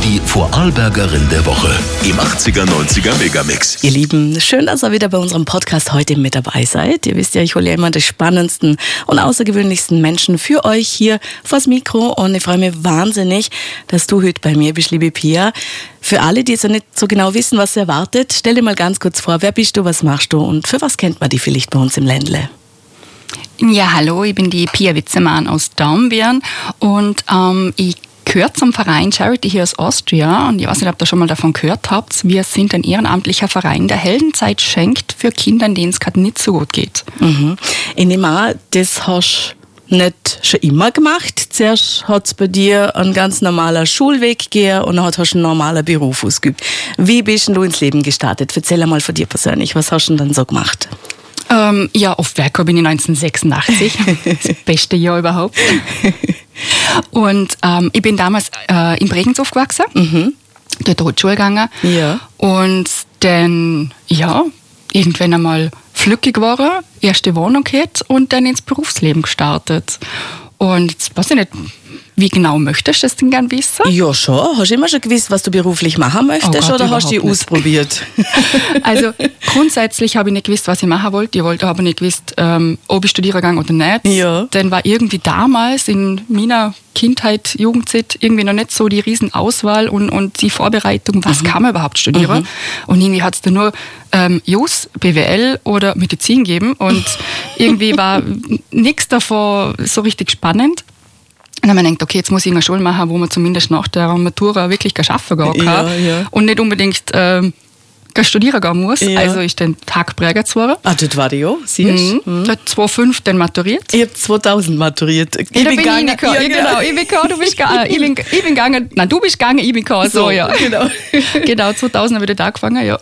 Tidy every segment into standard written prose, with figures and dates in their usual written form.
Die Vorarlbergerin der Woche im 80er-90er Megamix. Ihr Lieben, schön, dass ihr wieder bei unserem Podcast heute mit dabei seid. Ihr wisst ja, ich hole ja immer die spannendsten und außergewöhnlichsten Menschen für euch hier vors Mikro und ich freue mich wahnsinnig, dass du heute bei mir bist, liebe Pia. Für alle, die jetzt nicht so genau wissen, was sie erwartet, stell dir mal ganz kurz vor, wer bist du, was machst du und für was kennt man die vielleicht bei uns im Ländle? Ja, hallo, ich bin die Pia Witzemann aus Daumbirn und ich gehöre zum Verein Charity Heroes Austria und ich weiß nicht, ob ihr schon mal davon gehört habt. Wir sind ein ehrenamtlicher Verein, der Heldenzeit schenkt für Kinder, denen es gerade nicht so gut geht. Ich nehme an, das hast du nicht schon immer gemacht. Zuerst hat es bei dir ein ganz normaler Schulweg gegeben und dann hast du einen normalen Beruf ausgeübt. Wie bist du ins Leben gestartet? Erzähl einmal von dir persönlich. Was hast du denn dann so gemacht? Auf Werko bin ich 1986, das beste Jahr überhaupt. Und ich bin damals in Bregenz aufgewachsen, dort zur Schule gegangen. Ja. Und dann, irgendwann einmal flügig geworden, erste Wohnung gehabt und dann ins Berufsleben gestartet. Und jetzt weiß ich nicht, wie genau möchtest du das denn gerne wissen? Ja, schon. Hast du immer schon gewusst, was du beruflich machen möchtest, Oh Gott, oder hast du dich überhaupt nicht. ausprobiert? Also grundsätzlich habe ich nicht gewusst, was ich machen wollte. Ich wollte aber nicht gewusst, ob ich studieren gehe oder nicht. Ja. Dann war irgendwie damals in meiner Kindheit, Jugendzeit irgendwie noch nicht so die Riesenauswahl und die Vorbereitung, was kann man überhaupt studieren. Und irgendwie hat es dann nur Jus, BWL oder Medizin gegeben und irgendwie war nichts davon so richtig spannend. Und dann habe ich gedacht, okay, jetzt muss ich eine Schule machen, wo man zumindest nach der Matura wirklich arbeiten gehen kann Ja. und nicht unbedingt studieren gehen muss. Ja. Also ist dann Tag Bregenz geworden. Ah, das war die ja, siehst du? Ich habe 2005 dann maturiert. Ich habe 2000 maturiert. Ich Ja, da bin gegangen. ich reingekommen. Ja, Genau, ich bin gegangen, du bist gegangen. Ich bin gegangen. Nein, du bist gegangen, ich bin gegangen. So, ja. Genau. Genau, 2000 habe ich da angefangen, ja.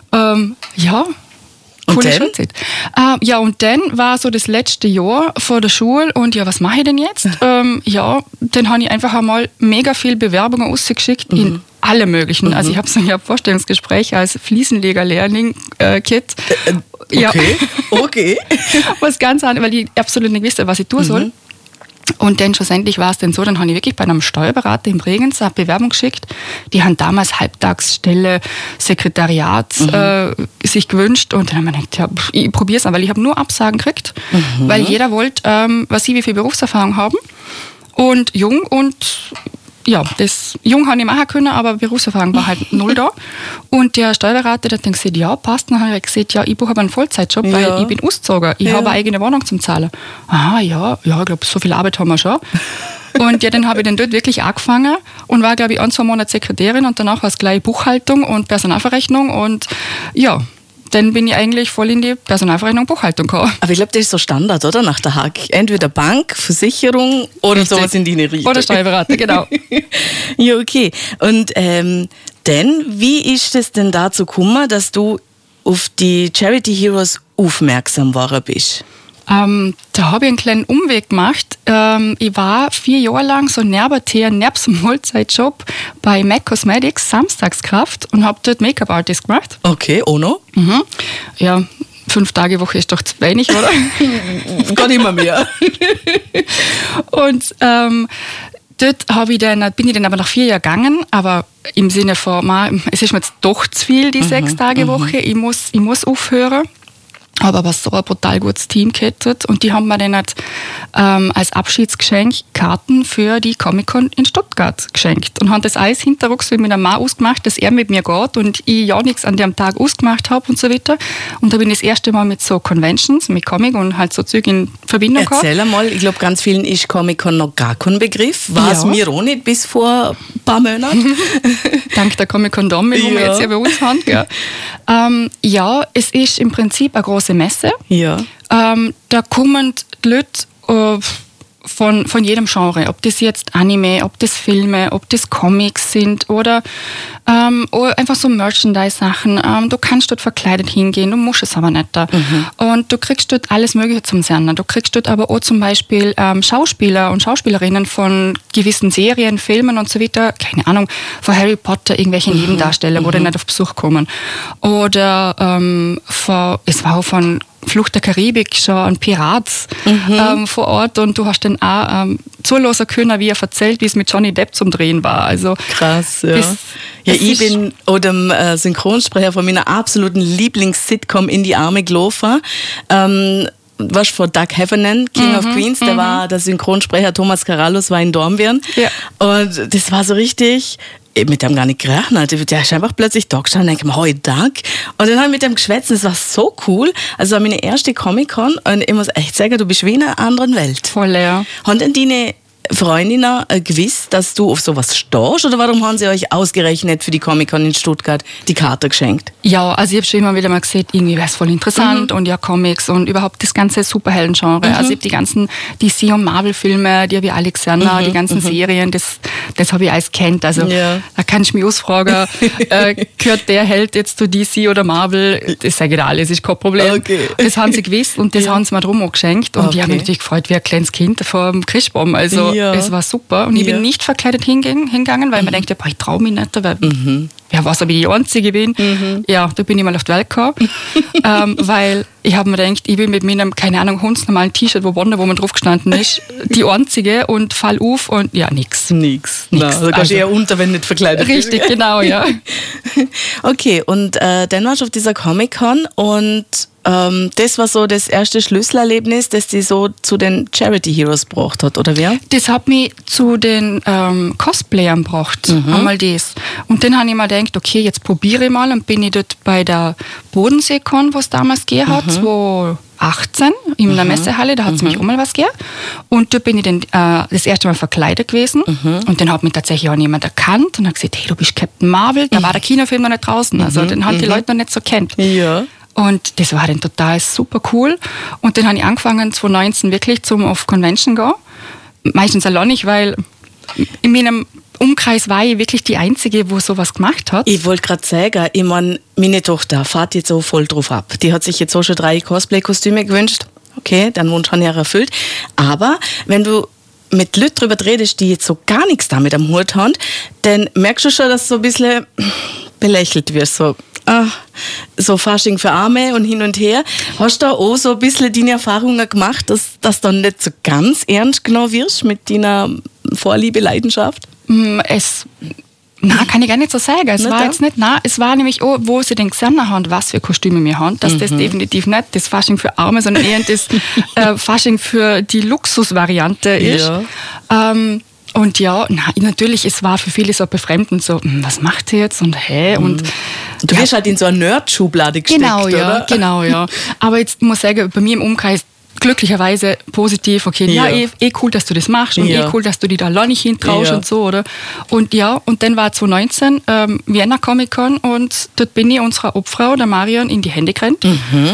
Und Coole dann? Schulzeit. Und dann war so das letzte Jahr vor der Schule und ja, was mache ich denn jetzt? Dann habe ich einfach einmal mega viel Bewerbungen rausgeschickt in alle möglichen. Also ich habe so ein Vorstellungsgespräch als Fliesenleger-Lehrling gehabt. Okay. Was ganz anderes, weil ich absolut nicht wusste, was ich tun soll. Und dann schlussendlich war es dann so, dann habe ich wirklich bei einem Steuerberater in Bregenz eine Bewerbung geschickt. Die haben damals Halbtagsstelle, Sekretariat sich gewünscht. Und dann haben wir gedacht, ich probiere es an, weil ich habe nur Absagen gekriegt. Weil jeder wollte, wie viel Berufserfahrung haben. Und jung und das jung habe ich machen können, aber Berufserfahrung war halt null da. Und der Steuerberater hat dann gesagt, ja, passt. Dann habe ich gesagt, ja, ich brauche aber einen Vollzeitjob, weil ich bin ausgezogen. Ich habe eine eigene Wohnung zum Zahlen. Ich glaube, so viel Arbeit haben wir schon. Und dann habe ich dann dort wirklich angefangen und war, glaube ich, 1-2 Monate Sekretärin und danach war es gleich Buchhaltung und Personalverrechnung und dann bin ich eigentlich voll in die Personalverrechnung und Buchhaltung gekommen. Aber ich glaube, das ist so Standard, oder? Nach der Hack. Entweder Bank, Versicherung oder Richtig. sowas in die Richtung. Oder Steuerberater, genau. Ja, okay. Und dann, wie ist es denn dazu gekommen, dass du auf die Charity Heroes aufmerksam geworden bist? Da habe ich einen kleinen Umweg gemacht. Ich war 4 Jahre lang so nebst dem Vollzeitjob bei MAC Cosmetics, Samstagskraft, und habe dort Make-up-Artist gemacht. Okay, Ono? Ja, 5 Tage Woche ist doch zu wenig, oder? Gar immer mehr. Und dort bin ich dann aber nach 4 Jahren gegangen, aber im Sinne von, es ist mir jetzt doch zu viel, die 6 Tage Woche, ich muss aufhören. Habe aber so ein brutal gutes Team gehabt und die haben mir dann halt, als Abschiedsgeschenk Karten für die Comic-Con in Stuttgart geschenkt und haben das alles hinterrucks mit einem Mann ausgemacht, dass er mit mir geht und ich ja nichts an dem Tag ausgemacht habe und so weiter. Und da bin ich das erste Mal mit so Conventions, mit Comic und halt so Zeug in Verbindung gehabt. Erzähl einmal, ich glaube, ganz vielen ist Comic-Con noch gar kein Begriff. War es mir auch nicht bis vor ein paar Monaten. Dank der Comic-Con Domme, wo wir jetzt ja bei uns haben. Es ist im Prinzip eine große Messe. Ja. Da kommen die Leute von jedem Genre, ob das jetzt Anime, ob das Filme, ob das Comics sind oder einfach so Merchandise-Sachen. Du kannst dort verkleidet hingehen, du musst es aber nicht da. Und du kriegst dort alles Mögliche zum Sehen. Du kriegst dort aber auch zum Beispiel Schauspieler und Schauspielerinnen von gewissen Serien, Filmen und so weiter, keine Ahnung, von Harry Potter, irgendwelche Nebendarsteller, wo die nicht auf Besuch kommen. Oder es war auch von Flucht der Karibik schon einen Pirat vor Ort und du hast dann auch zuhören können, wie er erzählt, wie es mit Johnny Depp zum Drehen war. Also, krass, ja. Ich bin dem Synchronsprecher von meiner absoluten Lieblings-Sitcom in die Arme gelaufen. Was von Doug Heffernan, King of Queens, der war der Synchronsprecher, Thomas Carallos war in Dornbirn. Ja. Und das war so richtig, mit dem gar nicht gerechnet. Der ist einfach plötzlich da gestanden und denke, hoi Doug. Und dann habe ich mit dem geschwätzt, das war so cool. Also das war meine erste Comic-Con und ich muss echt sagen, du bist wie in einer anderen Welt. Voll, ja. Haben denn deine Freundinnen gewusst, dass du auf sowas stehst? Oder warum haben sie euch ausgerechnet für die Comic-Con in Stuttgart die Karte geschenkt? Ja, also ich habe schon immer wieder mal gesehen, irgendwie wäre es voll interessant und ja, Comics und überhaupt das ganze Superhelden-Genre. Also ich habe die ganzen DC- und Marvel-Filme, die habe ich alle gesehen, die ganzen Serien, das habe ich alles kennt. Also da kann ich mich ausfragen, gehört der Held jetzt zu DC oder Marvel? Das sage ich da alles, ist kein Problem. Okay. Das haben sie gewusst und das haben sie mir drum auch geschenkt und ich habe mich natürlich gefreut wie ein kleines Kind vor dem Christbaum. Also es war super und ich bin nicht verkleidet hingegangen, weil ich mir dachte, ich traue mich nicht, weil wer weiß, ob ich die Einzige bin. Ja, da bin ich mal auf die Welt gekommen, weil ich habe mir gedacht, ich will mit meinem, keine Ahnung, hundsnormalen T-Shirt, wo man drauf gestanden ist, die Einzige und fall auf und ja, nix. Also kannst du eher unter, wenn nicht verkleidet bist. Richtig, genau, ja. Okay, und dann warst du auf dieser Comic-Con und das war so das erste Schlüsselerlebnis, das dich so zu den Charity Heroes gebracht hat, oder wer? Das hat mich zu den Cosplayern gebracht, einmal das. Und dann habe ich mir gedacht, okay, jetzt probiere ich mal und bin ich dort bei der Bodensee-Con, was es damals gegeben hat, 2018 in der Messehalle, da hat es mich auch mal was gegeben. Und dort bin ich dann das erste Mal verkleidet gewesen. Und dann hat mich tatsächlich auch jemand erkannt und hat gesagt, hey, du bist Captain Marvel. Da war der Kinofilm noch nicht draußen, also den haben die Leute noch nicht so kennt. Ja. Und das war dann total super cool. Und dann habe ich angefangen, 2019 wirklich auf Convention gehen. Meistens allein nicht, weil in meinem Umkreis war ich wirklich die Einzige, wo sowas gemacht hat. Ich wollte gerade sagen, ich meine, meine Tochter fährt jetzt so voll drauf ab. Die hat sich jetzt auch schon 3 Cosplay-Kostüme gewünscht. Okay, den Wunsch habe ich erfüllt. Aber wenn du mit Leuten drüber redest, die jetzt so gar nichts damit am Hut haben, dann merkst du schon, dass du so ein bisschen belächelt wirst. So Fasching für Arme und hin und her. Hast du da auch so ein bisschen deine Erfahrungen gemacht, dass du dann nicht so ganz ernst genommen wirst mit deiner Vorliebe, Leidenschaft? Kann ich gar nicht so sagen. Es war jetzt nicht, es war nämlich auch, wo sie den gesehen haben, was für Kostüme wir haben, dass das definitiv nicht das Fasching für Arme, sondern eher das Fasching für die Luxusvariante ist. Ja. Und ja, natürlich, es war für viele so befremdend, so, was macht sie jetzt und und du wirst halt in so eine Nerd-Schublade gesteckt, oder? Genau, ja. Aber jetzt muss ich sagen, bei mir im Umkreis glücklicherweise positiv, okay, cool, dass du das machst und cool, dass du dich da allein nicht hintraust und so, oder? Und und dann war 2019 Vienna Comic Con und dort bin ich unserer Obfrau, der Marion, in die Hände gerannt.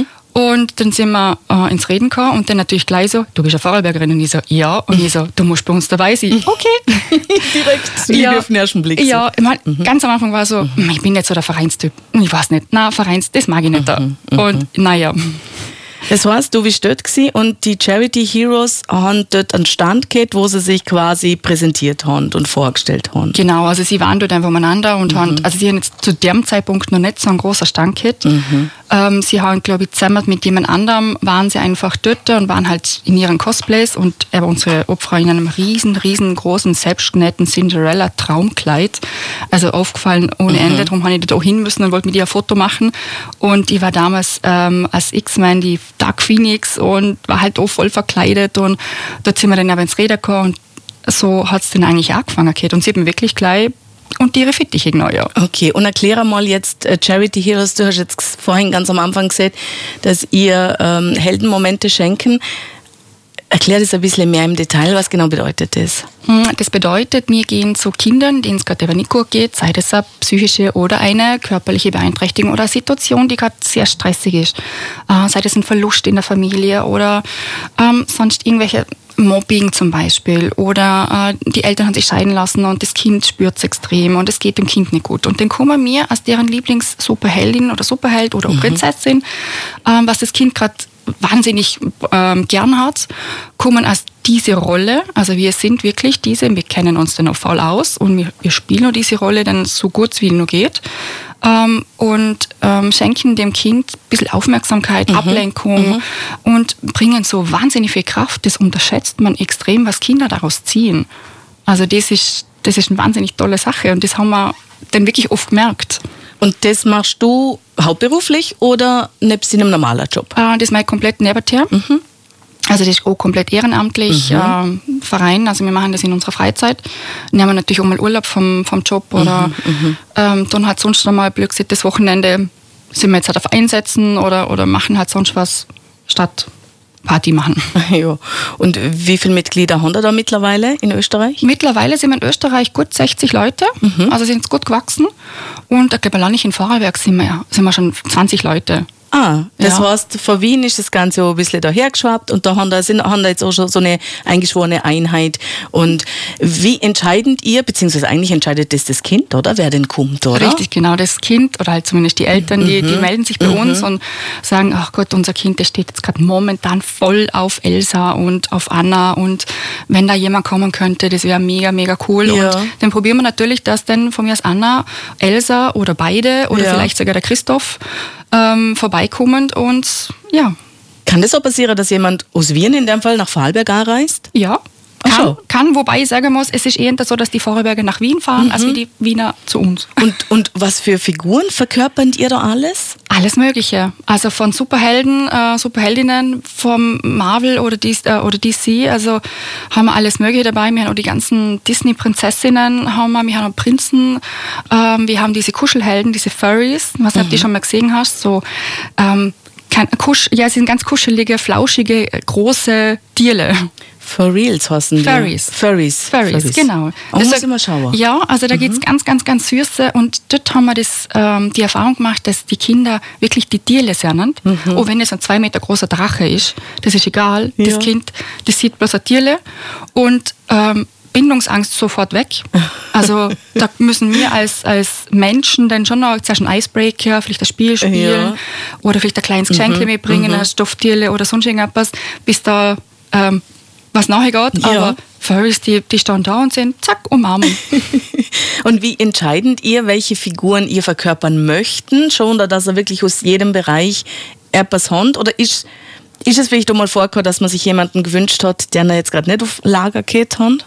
Und dann sind wir ins Reden gekommen und dann natürlich gleich so, du bist eine Vorarlbergerin. Und ich so, ja. Und ich so, du musst bei uns dabei sein. Okay. Direkt Liebe auf den ersten Blick. Ja, ich mein, ganz am Anfang war so, ich bin nicht so der Vereinstyp. Und ich weiß nicht, das mag ich nicht da. Und naja. Das heißt, du bist dort gewesen und die Charity Heroes haben dort einen Stand gehabt, wo sie sich quasi präsentiert haben und vorgestellt haben. Genau, also sie waren dort einfach umeinander und haben, also sie haben jetzt zu dem Zeitpunkt noch nicht so einen großen Stand gehabt. Sie haben, glaube ich, zusammen mit jemand anderem waren sie einfach dort und waren halt in ihren Cosplays und unsere Obfrau in einem riesengroßen, selbstgenähten Cinderella-Traumkleid. Also aufgefallen ohne Ende, darum habe ich dort auch hin müssen und wollte mit ihr ein Foto machen. Und ich war damals als X-Men die Dark Phoenix und war halt auch voll verkleidet und dort sind wir dann aber ins Reden gekommen und so hat es dann eigentlich angefangen. Und sie haben wirklich gleich und ihre Fittiche genau, ja. Okay, und erkläre mal jetzt Charity Heroes, du hast jetzt vorhin ganz am Anfang gesagt, dass ihr Heldenmomente schenken. Erklär das ein bisschen mehr im Detail, was genau bedeutet das? Das bedeutet, wir gehen zu Kindern, denen es gerade aber nicht gut geht, sei das eine psychische oder eine körperliche Beeinträchtigung oder eine Situation, die gerade sehr stressig ist. Sei das ein Verlust in der Familie oder sonst irgendwelche Mobbing zum Beispiel oder die Eltern haben sich scheiden lassen und das Kind spürt es extrem und es geht dem Kind nicht gut. Und dann kommen wir als deren Lieblings-Superheldin oder Superheld oder Prinzessin, was das Kind gerade wahnsinnig gern hat, kommen als diese Rolle, also wir sind wirklich diese, wir kennen uns dann auch voll aus und wir spielen auch diese Rolle dann so gut wie es nur geht. und schenken dem Kind ein bisschen Aufmerksamkeit, Ablenkung und bringen so wahnsinnig viel Kraft. Das unterschätzt man extrem, was Kinder daraus ziehen. Also das ist eine wahnsinnig tolle Sache und das haben wir dann wirklich oft gemerkt. Und das machst du hauptberuflich oder nebst in einem normalen Job? Das mache ich komplett nebenher. Also das ist auch komplett ehrenamtlich, Verein, also wir machen das in unserer Freizeit. Nehmen wir natürlich auch mal Urlaub vom Job oder dann halt sonst nochmal blöd gesagt, das Wochenende sind wir jetzt halt auf Einsätzen oder machen halt sonst was statt Party machen. Ja. Und wie viele Mitglieder haben da mittlerweile in Österreich? Mittlerweile sind wir in Österreich gut 60 Leute, also sind es gut gewachsen. Und ich glaube, allein nicht in Vorarlberg sind wir schon 20 Leute. Das heißt, von Wien ist das Ganze auch ein bisschen dahergeschwappt und da haben da jetzt auch schon so eine eingeschworene Einheit. Und wie entscheidend ihr, beziehungsweise eigentlich entscheidet das Kind, oder? Wer denn kommt, oder? Richtig, genau, das Kind oder halt zumindest die Eltern, die melden sich bei uns und sagen, ach Gott, unser Kind, das steht jetzt gerade momentan voll auf Elsa und auf Anna und wenn da jemand kommen könnte, das wäre mega, mega cool. Ja. Und dann probieren wir natürlich, dass dann von mir aus Anna, Elsa oder beide oder vielleicht sogar der Christoph vorbeikommen und ja. Kann das auch passieren, dass jemand aus Wien in dem Fall nach Vorarlberg anreist? Ja, kann, wobei ich sagen muss, es ist eher so, dass die Vorarlberger nach Wien fahren, als wie die Wiener zu uns. Und was für Figuren verkörpert ihr da alles? Alles Mögliche. Also von Superhelden, Superheldinnen, vom Marvel oder DC, also haben wir alles Mögliche dabei. Wir haben auch die ganzen Disney-Prinzessinnen, wir haben auch Prinzen, wir haben diese Kuschelhelden, diese Furries, was du die schon mal gesehen hast, so es sind ganz kuschelige, flauschige, große Tierle. Furries heißen die. Furries, genau. Oh, muss ich mal schauen. Ja, also da geht's ganz, ganz, ganz süße und dort haben wir die Erfahrung gemacht, dass die Kinder wirklich die Tierle lernen. Auch wenn es ein 2 Meter großer Drache ist, das ist egal. Ja. Das Kind, das sieht bloß ein Tierle und Bindungsangst sofort weg. Also da müssen wir als Menschen dann schon noch zuerst einen Icebreaker, vielleicht ein Spiel spielen oder vielleicht ein kleines Geschenk mitbringen, ein Stofftierle oder sonst irgendwas, bis da was nachher geht. Aber Furries, die stehen da und sind zack, umarmen. Und wie entscheidend ihr, welche Figuren ihr verkörpern möchten? Schon, oder dass er wirklich aus jedem Bereich etwas hat? Oder ist es vielleicht auch mal vorgekommen, dass man sich jemanden gewünscht hat, der jetzt gerade nicht auf Lager geht hat?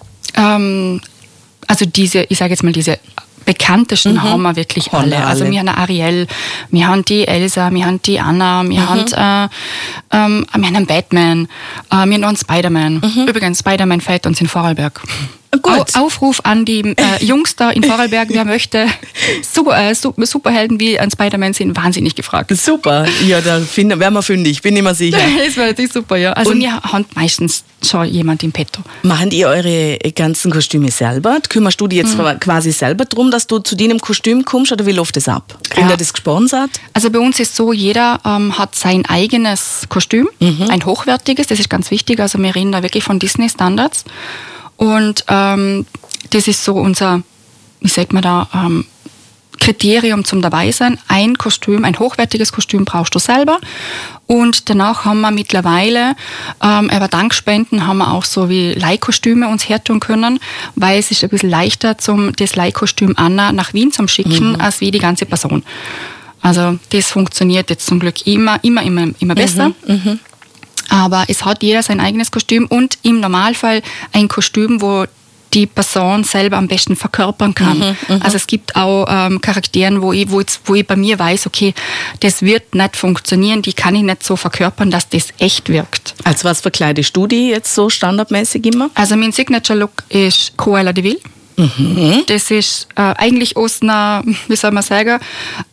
Also diese bekanntesten haben wir wirklich alle. Also wir haben eine Ariel, wir haben die Elsa, wir haben die Anna, wir haben einen Batman, wir haben einen Spider-Man. Übrigens, Spider-Man fällt uns in Vorarlberg. Gut. Aufruf an die Jungs da in Vorarlberg, wer möchte. Superhelden wie ein Spider-Man sind wahnsinnig gefragt. Super, ja, da wären wir fündig, bin ich mir sicher. Das wäre natürlich super, ja. Also wir haben meistens schon jemand im Petto. Machen ihr eure ganzen Kostüme selber? Kümmerst du dich jetzt quasi selber darum, dass du zu deinem Kostüm kommst oder wie läuft das ab? Kriegt ihr das gesponsert? Also bei uns ist so, jeder hat sein eigenes Kostüm, ein hochwertiges, das ist ganz wichtig. Also wir reden da wirklich von Disney-Standards. Und das ist so unser, wie sagt man da, Kriterium zum Dabeisein. Ein hochwertiges Kostüm brauchst du selber. Und danach haben wir mittlerweile, aber dank Spenden haben wir auch so wie Leihkostüme uns hertun können, weil es ist ein bisschen leichter, das Leihkostüm Anna nach Wien zu schicken, als wie die ganze Person. Also das funktioniert jetzt zum Glück immer besser. Aber es hat jeder sein eigenes Kostüm und im Normalfall ein Kostüm, wo die Person selber am besten verkörpern kann. Also es gibt auch Charakteren, wo ich bei mir weiß, okay, das wird nicht funktionieren, die kann ich nicht so verkörpern, dass das echt wirkt. Als was verkleidest du die jetzt so standardmäßig immer? Also mein Signature-Look ist Cruella de Vil. Das ist eigentlich aus einer, wie soll man sagen,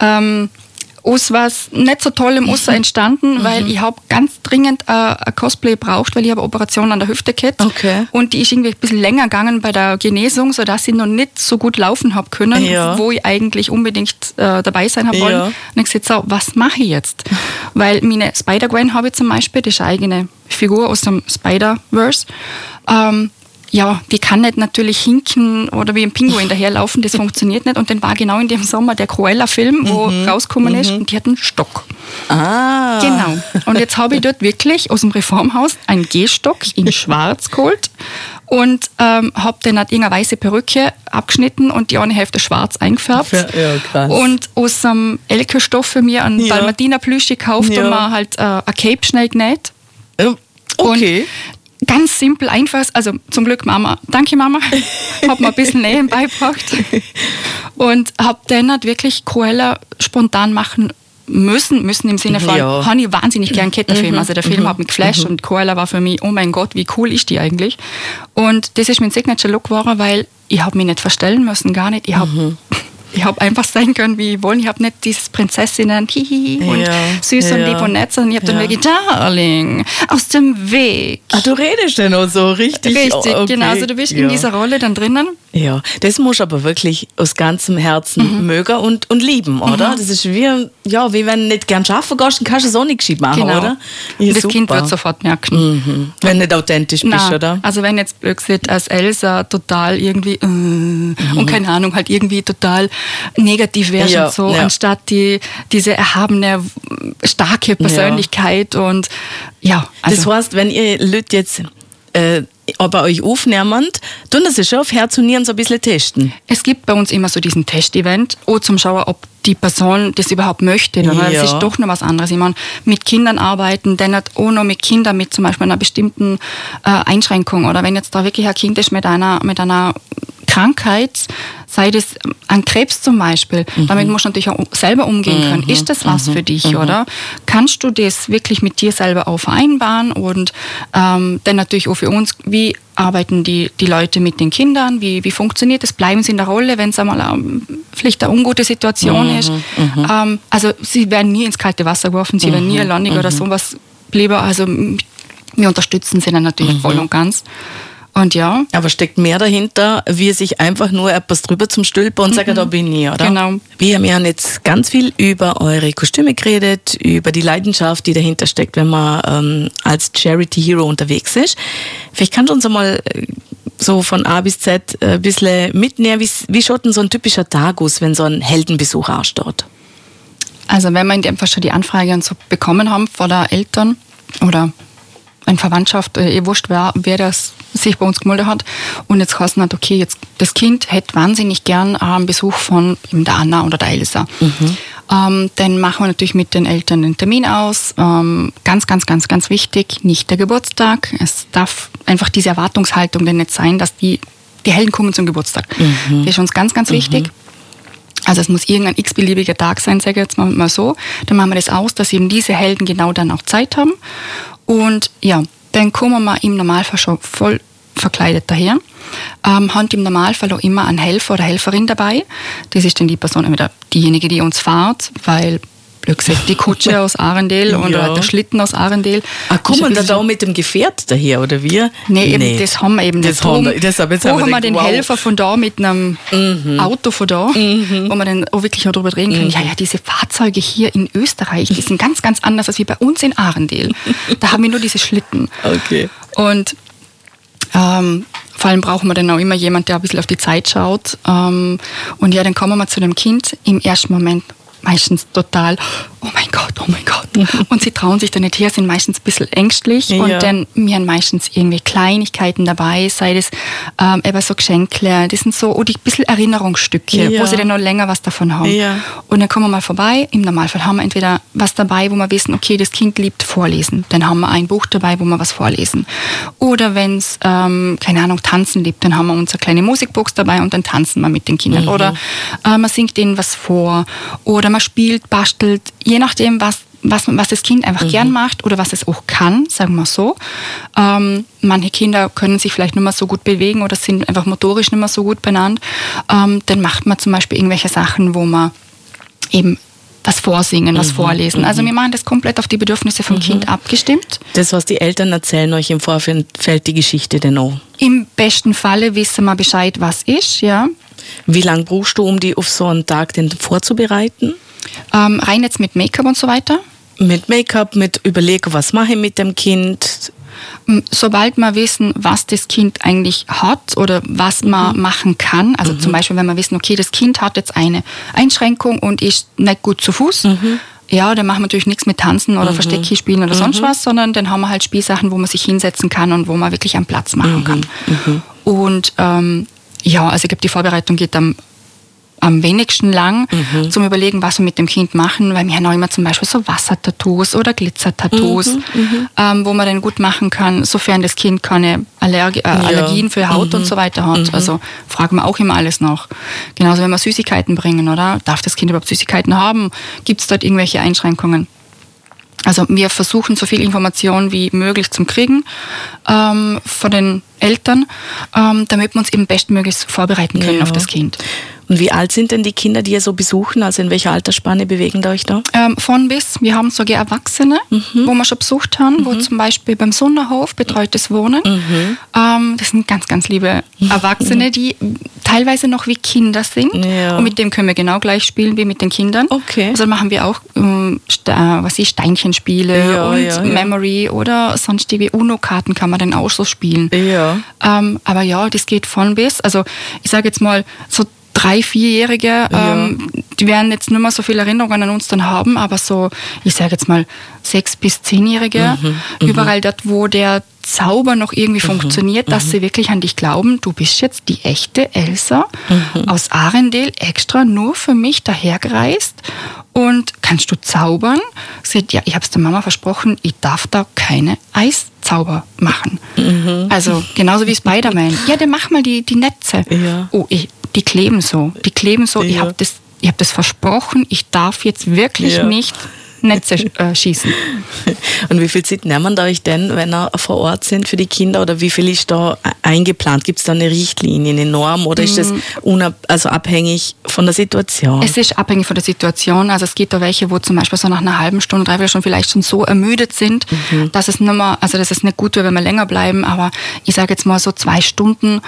aus was nicht so tollem Ausser entstanden, weil ich habe ganz dringend ein Cosplay gebraucht, weil ich habe eine Operation an der Hüfte gehabt. Okay. Und die ist irgendwie ein bisschen länger gegangen bei der Genesung, sodass ich noch nicht so gut laufen habe können, wo ich eigentlich unbedingt dabei sein habe wollen. Und ich gesagt, so, was mache ich jetzt? Weil meine Spider-Gwen habe ich zum Beispiel, das ist eine eigene Figur aus dem Spider-Verse. Die kann nicht natürlich hinken oder wie ein Pinguin daherlaufen, das funktioniert nicht. Und dann war genau in dem Sommer der Cruella-Film, wo rausgekommen ist, und die hat einen Stock. Ah. Genau. Und jetzt habe ich dort wirklich aus dem Reformhaus einen Gehstock in schwarz geholt Und habe dann halt irgendeine weiße Perücke abgeschnitten und die eine Hälfte schwarz eingefärbt. Ja, krass. Und aus einem Elke-Stoff für mir einen Dalmatiner-Plüschi gekauft und mir halt ein Cape schnell genäht. Okay. Und ganz simpel, einfach, also zum Glück Mama, danke Mama, hat mir ein bisschen Nähen beigebracht. Und habe dann halt wirklich Cruella spontan machen müssen im Sinne von, habe ich wahnsinnig gern Kettenfilm. Also der Film hat mich geflasht und Cruella war für mich, oh mein Gott, wie cool ist die eigentlich? Und das ist mein Signature-Look geworden, weil ich habe mich nicht verstellen müssen, gar nicht. Ich habe einfach sein können, wie ich wollte. Ich habe nicht dieses Prinzessinnen und süß und lieb und nett, sondern ich habe dann wirklich, Darling, aus dem Weg. Du redest dann auch so richtig. Richtig, genau. Also du bist in dieser Rolle dann drinnen. Ja, das musst du aber wirklich aus ganzem Herzen mögen und lieben, oder? Das ist wie wenn du nicht gern arbeiten gehst, dann kannst du es auch nicht gescheit machen, oder? Ja, das Kind wird sofort merken. Wenn du nicht authentisch bist, oder? Also wenn jetzt plötzlich als Elsa total irgendwie und keine Ahnung, halt irgendwie total negativ wärst und so, anstatt diese erhabene, starke Persönlichkeit und ja. Also. Das heißt, wenn ihr Leute jetzt bei euch aufnehmt, tun das ja schon auf Herz und Nieren so ein bisschen testen. Es gibt bei uns immer so diesen Test-Event, zum Schauen, ob die Person das überhaupt möchte. Oder? Das ist doch noch was anderes. Ich meine, mit Kindern arbeiten, dann hat auch noch mit Kindern mit zum Beispiel einer bestimmten Einschränkung. Oder wenn jetzt da wirklich ein Kind ist mit einer Krankheit, sei das an Krebs zum Beispiel, damit musst du natürlich auch selber umgehen können. Ist das was für dich, oder? Kannst du das wirklich mit dir selber auch vereinbaren? Und dann natürlich auch für uns, wie arbeiten die Leute mit den Kindern? Wie funktioniert das? Bleiben sie in der Rolle, wenn es einmal vielleicht eine ungute Situation ist? Also sie werden nie ins kalte Wasser geworfen, sie werden nie alleinig oder sowas bleiben. Also wir unterstützen sie dann natürlich voll und ganz. Und ja. Aber steckt mehr dahinter, wie sich einfach nur etwas drüber zum Stülpen und sagen, da bin ich, oder? Genau. Wir haben jetzt ganz viel über eure Kostüme geredet, über die Leidenschaft, die dahinter steckt, wenn man als Charity Hero unterwegs ist. Vielleicht kannst du uns einmal so von A bis Z ein bisschen mitnehmen. Wie schaut denn so ein typischer Tag aus, wenn so ein Heldenbesuch ansteht? Also wenn wir in dem Fall schon die Anfrage und so bekommen haben von der Eltern oder eine Verwandtschaft, wurscht, wer das sich bei uns gemeldet hat und jetzt geheißen hat, okay, jetzt das Kind hätte wahnsinnig gern einen Besuch von eben der Anna oder der Elsa. Dann machen wir natürlich mit den Eltern den Termin aus. Ganz, ganz, ganz, ganz wichtig, nicht der Geburtstag. Es darf einfach diese Erwartungshaltung denn nicht sein, dass die Helden kommen zum Geburtstag. Das ist uns ganz, ganz wichtig. Also es muss irgendein x-beliebiger Tag sein, sage ich jetzt mal so. Dann machen wir das aus, dass eben diese Helden genau dann auch Zeit haben. Und ja, dann kommen wir im Normalfall schon voll verkleidet daher. Haben im Normalfall auch immer einen Helfer oder Helferin dabei. Das ist dann die Person, entweder diejenige, die uns fährt, weil die Kutsche aus Arendel oder der Schlitten aus Arendel. Kommen da auch mit dem Gefährt daher, oder wir? Nee, das haben wir eben nicht. Wo haben wir den Helfer von da mit einem Auto von da, wo wir dann auch wirklich darüber reden können, ja, diese Fahrzeuge hier in Österreich, die sind ganz, ganz anders als wie bei uns in Arendel. Da haben wir nur diese Schlitten. Okay. Und vor allem brauchen wir dann auch immer jemanden, der ein bisschen auf die Zeit schaut. Und ja, dann kommen wir zu dem Kind im ersten Moment meistens total, oh mein Gott. Und sie trauen sich da nicht her, sind meistens ein bisschen ängstlich. Und dann wir haben meistens irgendwie Kleinigkeiten dabei, sei das eben so Geschenke, das sind so die bisschen Erinnerungsstücke, wo sie dann noch länger was davon haben. Und dann kommen wir mal vorbei. Im Normalfall haben wir entweder was dabei, wo wir wissen, okay, das Kind liebt Vorlesen. Dann haben wir ein Buch dabei, wo wir was vorlesen. Oder wenn es, keine Ahnung, tanzen liebt, dann haben wir unsere kleine Musikbox dabei und dann tanzen wir mit den Kindern. Oder man singt ihnen was vor. Oder man spielt, bastelt, je nachdem, was das Kind einfach gern macht oder was es auch kann, sagen wir so. Manche Kinder können sich vielleicht nicht mehr so gut bewegen oder sind einfach motorisch nicht mehr so gut benannt. Dann macht man zum Beispiel irgendwelche Sachen, wo man eben was vorsingen, was vorlesen. Also wir machen das komplett auf die Bedürfnisse vom Kind abgestimmt. Das, was die Eltern erzählen euch im Vorfeld die Geschichte denn auch? Im besten Falle wissen wir Bescheid, was ist, ja. Wie lange brauchst du, um die auf so einen Tag denn vorzubereiten? Rein jetzt mit Make-up und so weiter? Mit Make-up, mit Überlegen, was mache ich mit dem Kind? Sobald wir wissen, was das Kind eigentlich hat oder was man machen kann, also zum Beispiel, wenn wir wissen, okay, das Kind hat jetzt eine Einschränkung und ist nicht gut zu Fuß, Ja, dann machen wir natürlich nichts mit Tanzen oder Verstecki spielen oder sonst was, sondern dann haben wir halt Spielsachen, wo man sich hinsetzen kann und wo man wirklich einen Platz machen kann. Und ja, also ich glaube, die Vorbereitung geht am wenigsten lang zum Überlegen, was wir mit dem Kind machen, weil wir haben auch immer zum Beispiel so Wassertattoos oder Glitzertattoos, wo man dann gut machen kann, sofern das Kind keine Allergien für Haut und so weiter hat. Also fragen wir auch immer alles nach. Genauso, wenn wir Süßigkeiten bringen, oder? Darf das Kind überhaupt Süßigkeiten haben? Gibt es dort irgendwelche Einschränkungen? Also wir versuchen so viel Information wie möglich zu kriegen von den Eltern, damit wir uns eben bestmöglich vorbereiten können auf das Kind. Und wie alt sind denn die Kinder, die ihr so besuchen? Also in welcher Altersspanne bewegen ihr euch da? Von bis. Wir haben sogar Erwachsene, wo wir schon besucht haben, wo zum Beispiel beim Sonderhof betreutes Wohnen. Das sind ganz, ganz liebe Erwachsene, die teilweise noch wie Kinder sind. Ja. Und mit dem können wir genau gleich spielen wie mit den Kindern. Okay. Also machen wir auch Steinchenspiele und Memory oder sonstige UNO-Karten kann man dann auch so spielen. Ja. Aber ja, das geht von bis. Also ich sage jetzt mal, so 3-, 4-Jährige, die werden jetzt nicht mehr so viele Erinnerungen an uns dann haben, aber so, ich sage jetzt mal 6- bis 10-Jährige, überall dort, wo der Zauber noch irgendwie funktioniert, dass sie wirklich an dich glauben, du bist jetzt die echte Elsa aus Arendel, extra nur für mich dahergereist und kannst du zaubern? Sie sagt, ja, ich habe es der Mama versprochen, ich darf da keine Eiszauber machen. Also genauso wie Spider-Man. Ja, dann mach mal die Netze. Ja. Oh, die kleben so. Ja. Ich hab das versprochen, ich darf jetzt wirklich nicht Netze schießen. Und wie viel Zeit nehmt ihr euch denn, wenn ihr vor Ort sind für die Kinder, oder wie viel ist da eingeplant? Gibt es da eine Richtlinie, eine Norm, oder ist das abhängig von der Situation? Es ist abhängig von der Situation. Also es gibt da welche, wo zum Beispiel so nach einer halben Stunde, 3 Stunden vielleicht schon so ermüdet sind, dass es nicht mehr, also dass es nicht gut wäre, wenn wir länger bleiben, aber ich sage jetzt mal so 2 Stunden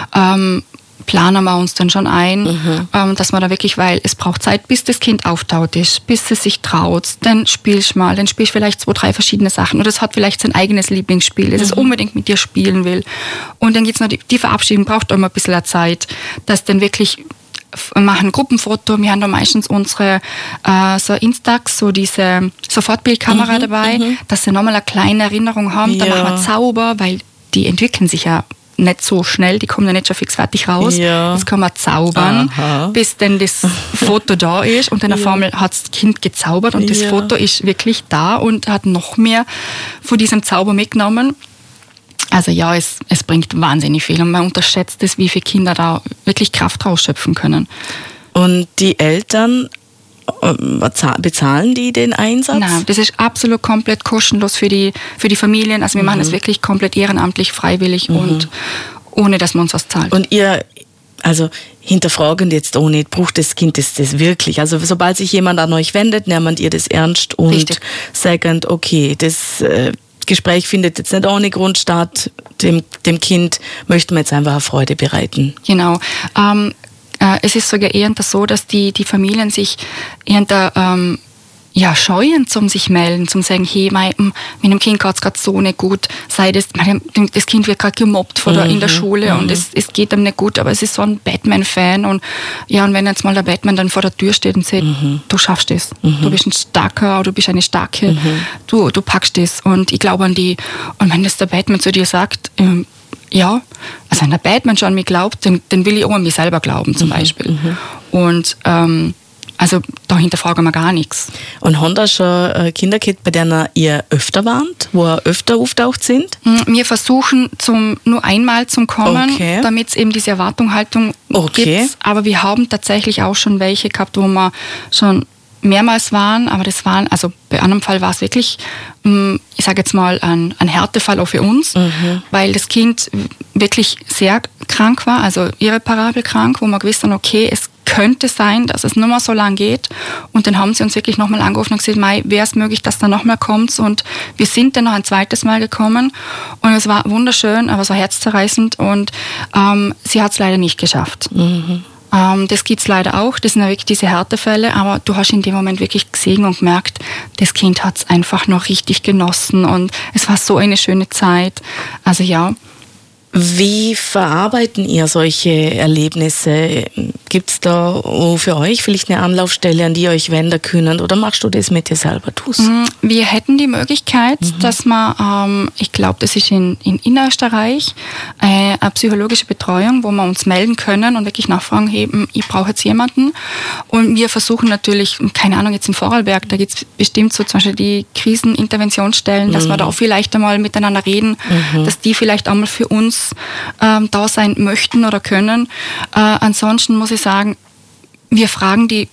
planen wir uns dann schon ein, dass man da wirklich, weil es braucht Zeit, bis das Kind auftaut ist, bis es sich traut, dann spielst du vielleicht 2, 3 verschiedene Sachen oder es hat vielleicht sein eigenes Lieblingsspiel, das es unbedingt mit dir spielen will. Und dann gibt es noch die Verabschiedung, braucht auch immer ein bisschen Zeit, dass dann wirklich machen ein Gruppenfoto, wir haben da meistens unsere so Instax, so diese Sofortbildkamera dabei, dass sie nochmal eine kleine Erinnerung haben, dann machen wir Zauber, weil die entwickeln sich ja nicht so schnell, die kommen ja nicht schon fix fertig raus. Ja. Jetzt kann man zaubern, bis dann das Foto da ist und dann auf einmal hat das Kind gezaubert und das Foto ist wirklich da und hat noch mehr von diesem Zauber mitgenommen. Also ja, es bringt wahnsinnig viel und man unterschätzt es, wie viele Kinder da wirklich Kraft rausschöpfen können. Und die Eltern, bezahlen die den Einsatz? Nein, das ist absolut komplett kostenlos für die Familien. Also wir machen das wirklich komplett ehrenamtlich, freiwillig und ohne, dass man uns was zahlt. Und ihr, also hinterfragend jetzt auch nicht, braucht das Kind das wirklich? Also sobald sich jemand an euch wendet, nehmt ihr das ernst und sagt, okay, das Gespräch findet jetzt nicht ohne Grund statt, dem Kind möchten wir jetzt einfach eine Freude bereiten. Genau. Es ist sogar eher so, dass die Familien sich eher scheuen, zum sich melden, zum sagen, hey, mit dem Kind geht es gerade so nicht gut, sei das Kind wird gerade gemobbt in der Schule und es geht ihm nicht gut, aber es ist so ein Batman-Fan und wenn jetzt mal der Batman dann vor der Tür steht und sagt, du schaffst es, du bist ein Starker, du bist eine Starke, du packst es und ich glaube an die. Und wenn das der Batman zu dir sagt, also wenn der Batman schon an mich glaubt, dann will ich auch an mich selber glauben zum Beispiel. Und also da hinterfragen wir gar nichts. Und haben da schon Kinder gehabt, bei denen ihr öfter warnt, wo ihr öfter auftaucht sind? Wir versuchen nur einmal zu kommen, damit es eben diese Erwartungshaltung gibt. Aber wir haben tatsächlich auch schon welche gehabt, wo wir schon mehrmals waren, aber das waren, also bei einem Fall war es wirklich, ich sage jetzt mal, ein Härtefall auch für uns, weil das Kind wirklich sehr krank war, also irreparabel krank, wo wir gewusst haben, okay, es könnte sein, dass es nur mal so lang geht. Und dann haben sie uns wirklich nochmal angerufen und gesagt, wäre es möglich, dass da nochmal kommt. Und wir sind dann noch ein zweites Mal gekommen und es war wunderschön, aber so herzzerreißend und sie hat es leider nicht geschafft. Das gibt es leider auch, das sind ja wirklich diese Härtefälle, aber du hast in dem Moment wirklich gesehen und gemerkt, das Kind hat es einfach noch richtig genossen und es war so eine schöne Zeit. Also ja. Wie verarbeiten ihr solche Erlebnisse? Gibt es da auch für euch vielleicht eine Anlaufstelle, an die ihr euch wenden könnt? Oder machst du das mit dir selber? Wir hätten die Möglichkeit, dass man, ich glaube, das ist in Innerösterreich, eine psychologische Betreuung, wo wir uns melden können und wirklich nachfragen, eben, ich brauche jetzt jemanden. Und wir versuchen natürlich, keine Ahnung, jetzt in Vorarlberg, da gibt es bestimmt so zum Beispiel die Kriseninterventionsstellen, dass wir da auch vielleicht einmal miteinander reden, dass die vielleicht einmal für uns da sein möchten oder können. Ansonsten muss ich sagen, wir fragen die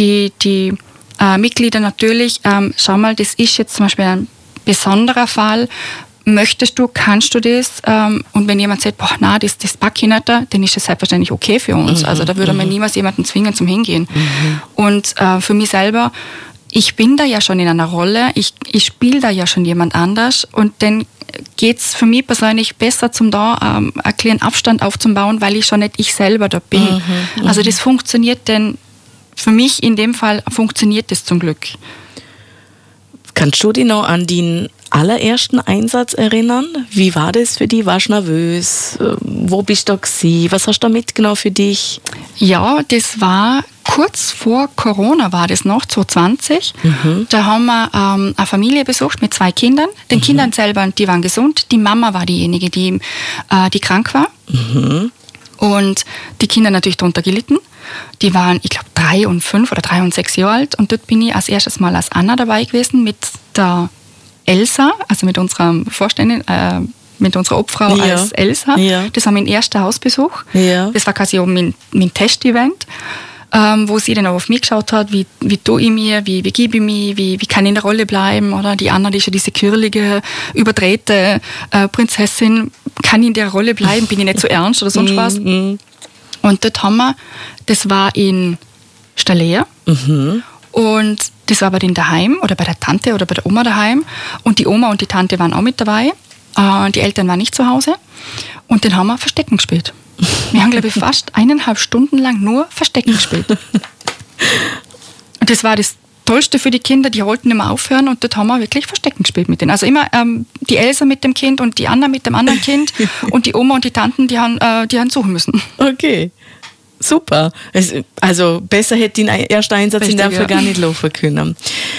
Mitglieder natürlich, schau mal, das ist jetzt zum Beispiel ein besonderer Fall. Möchtest du, kannst du das? Und wenn jemand sagt, boah, nein, das packe ich nicht, dann ist das selbstverständlich okay für uns. Also da würde man niemals jemanden zwingen zum Hingehen. Und für mich selber, ich bin da ja schon in einer Rolle, ich spiele da ja schon jemand anders und dann geht es für mich persönlich besser, zum da einen kleinen Abstand aufzubauen, weil ich schon nicht ich selber da bin. Also das funktioniert denn, für mich in dem Fall funktioniert das zum Glück. Kannst du dich noch an den allerersten Einsatz erinnern? Wie war das für dich? Warst du nervös? Wo bist du gewesen? Was hast du da mitgenommen für dich? Ja, das war kurz vor Corona, war das noch, 2020. Da haben wir eine Familie besucht mit 2 Kindern. Den Kindern selber, die waren gesund. Die Mama war diejenige, die krank war. Und die Kinder natürlich darunter gelitten. Die waren, ich glaube, 3 und 5 oder 3 und 6 Jahre alt. Und dort bin ich als erstes Mal als Anna dabei gewesen mit der Elsa, also mit unserer Vorständin, mit unserer Obfrau als Elsa. Ja. Das war mein erster Hausbesuch. Ja. Das war quasi auch mein Testevent, wo sie dann auch auf mich geschaut hat, wie tue ich mir, wie gebe ich mich, wie kann ich in der Rolle bleiben. Oder die Anna, die ist ja diese quirlige, überdrehte Prinzessin, kann ich in der Rolle bleiben, bin ich nicht so ernst oder sonst was. Und dort haben wir, das war in Stallea. Und das war bei denen daheim oder bei der Tante oder bei der Oma daheim. Und die Oma und die Tante waren auch mit dabei. Die Eltern waren nicht zu Hause. Und dann haben wir Verstecken gespielt. Wir haben, glaube ich, fast 1,5 Stunden lang nur Verstecken gespielt. Und das war das Tollste für die Kinder, die wollten immer aufhören und dort haben wir wirklich Verstecken gespielt mit denen. Also immer die Elsa mit dem Kind und die Anna mit dem anderen Kind und die Oma und die Tanten, die haben suchen müssen. Okay. Super. Also besser hätte den ersten Einsatz in der Fall gar nicht laufen können.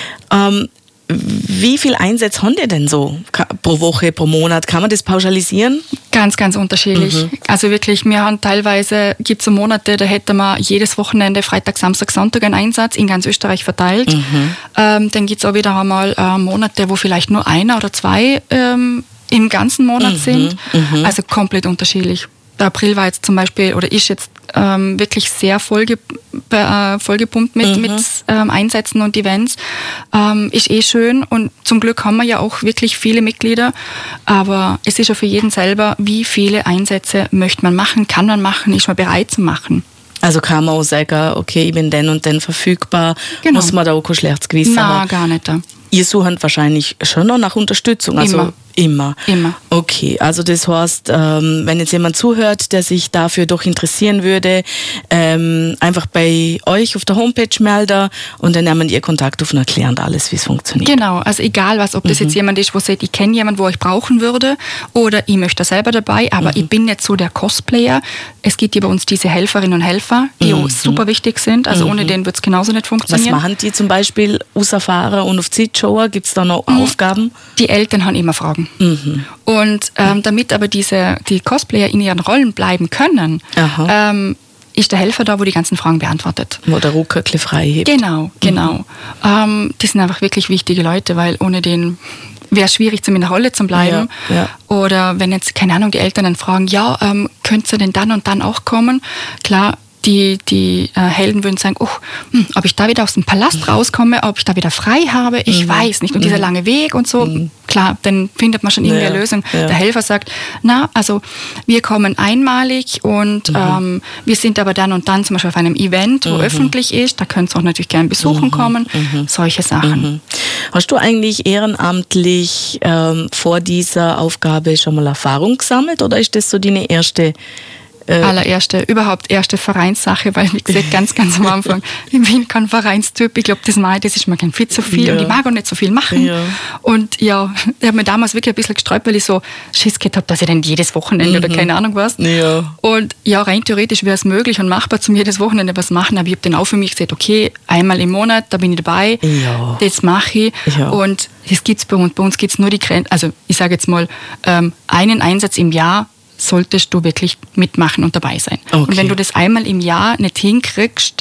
Wie viel Einsätze haben die denn so pro Woche, pro Monat? Kann man das pauschalisieren? Ganz, ganz unterschiedlich. Also wirklich, wir haben teilweise, gibt es so Monate, da hätten wir jedes Wochenende, Freitag, Samstag, Sonntag einen Einsatz in ganz Österreich verteilt. Dann gibt es auch wieder einmal Monate, wo vielleicht nur 1 oder 2 im ganzen Monat sind. Also komplett unterschiedlich. Der April war jetzt zum Beispiel, oder ist jetzt wirklich sehr vollgepumpt mit Einsätzen und Events. Ist schön und zum Glück haben wir ja auch wirklich viele Mitglieder, aber es ist ja für jeden selber, wie viele Einsätze möchte man machen, kann man machen, ist man bereit zu machen. Also kann man auch sagen, okay, ich bin den und den verfügbar, genau. Muss man da auch kein schlechtes Gewissen haben? Nein, gar nicht. Ihr sucht wahrscheinlich schon noch nach Unterstützung. Also Immer. Okay, also das heißt, wenn jetzt jemand zuhört, der sich dafür doch interessieren würde, einfach bei euch auf der Homepage melden und dann nehmen ihr Kontakt auf und erklären alles, wie es funktioniert. Genau, also egal was, ob das jetzt jemand ist, wo sagt, ich kenne jemanden, wo ich brauchen würde oder ich möchte selber dabei, aber ich bin nicht so der Cosplayer. Es gibt hier bei uns diese Helferinnen und Helfer, die super wichtig sind, also ohne den wird es genauso nicht funktionieren. Was machen die zum Beispiel rausfahren und auf die Shower? Gibt es da noch Aufgaben? Die Eltern haben immer Fragen. Und damit aber die Cosplayer in ihren Rollen bleiben können, ist der Helfer da, wo die ganzen Fragen beantwortet. Wo der Ruckerl frei hebt. Genau. Das sind einfach wirklich wichtige Leute, weil ohne den wäre es schwierig, in der Rolle zu bleiben. Ja. Oder wenn jetzt, keine Ahnung, die Eltern dann fragen, könnt ihr denn dann und dann auch kommen? Klar, die Helden würden sagen, ob ich da wieder aus dem Palast rauskomme, ob ich da wieder frei habe, ich weiß nicht. Und dieser lange Weg und so, klar, dann findet man schon irgendwie eine Lösung. Ja. Der Helfer sagt, also wir kommen einmalig und wir sind aber dann und dann zum Beispiel auf einem Event, wo öffentlich ist, da könnt ihr auch natürlich gerne besuchen kommen, solche Sachen. Hast du eigentlich ehrenamtlich vor dieser Aufgabe schon mal Erfahrung gesammelt oder ist das so deine erste erste Vereinssache, weil, wie gesagt, ganz am Anfang, ich bin kein Vereinstyp, ich glaube, das ist mir viel zu viel und ich mag auch nicht so viel machen. Ja. Und ja, ich habe mir damals wirklich ein bisschen gesträubt, weil ich so Schiss gehabt habe, dass ich dann jedes Wochenende oder keine Ahnung was. Ja. Und ja, rein theoretisch wäre es möglich und machbar, zum jedes Wochenende was machen, aber ich habe dann auch für mich gesagt, okay, einmal im Monat, da bin ich dabei, das mache ich. Ja. Und das gibt es bei uns. Bei uns gibt es nur die Grenze, also ich sage jetzt mal, einen Einsatz im Jahr solltest du wirklich mitmachen und dabei sein. Okay. Und wenn du das einmal im Jahr nicht hinkriegst,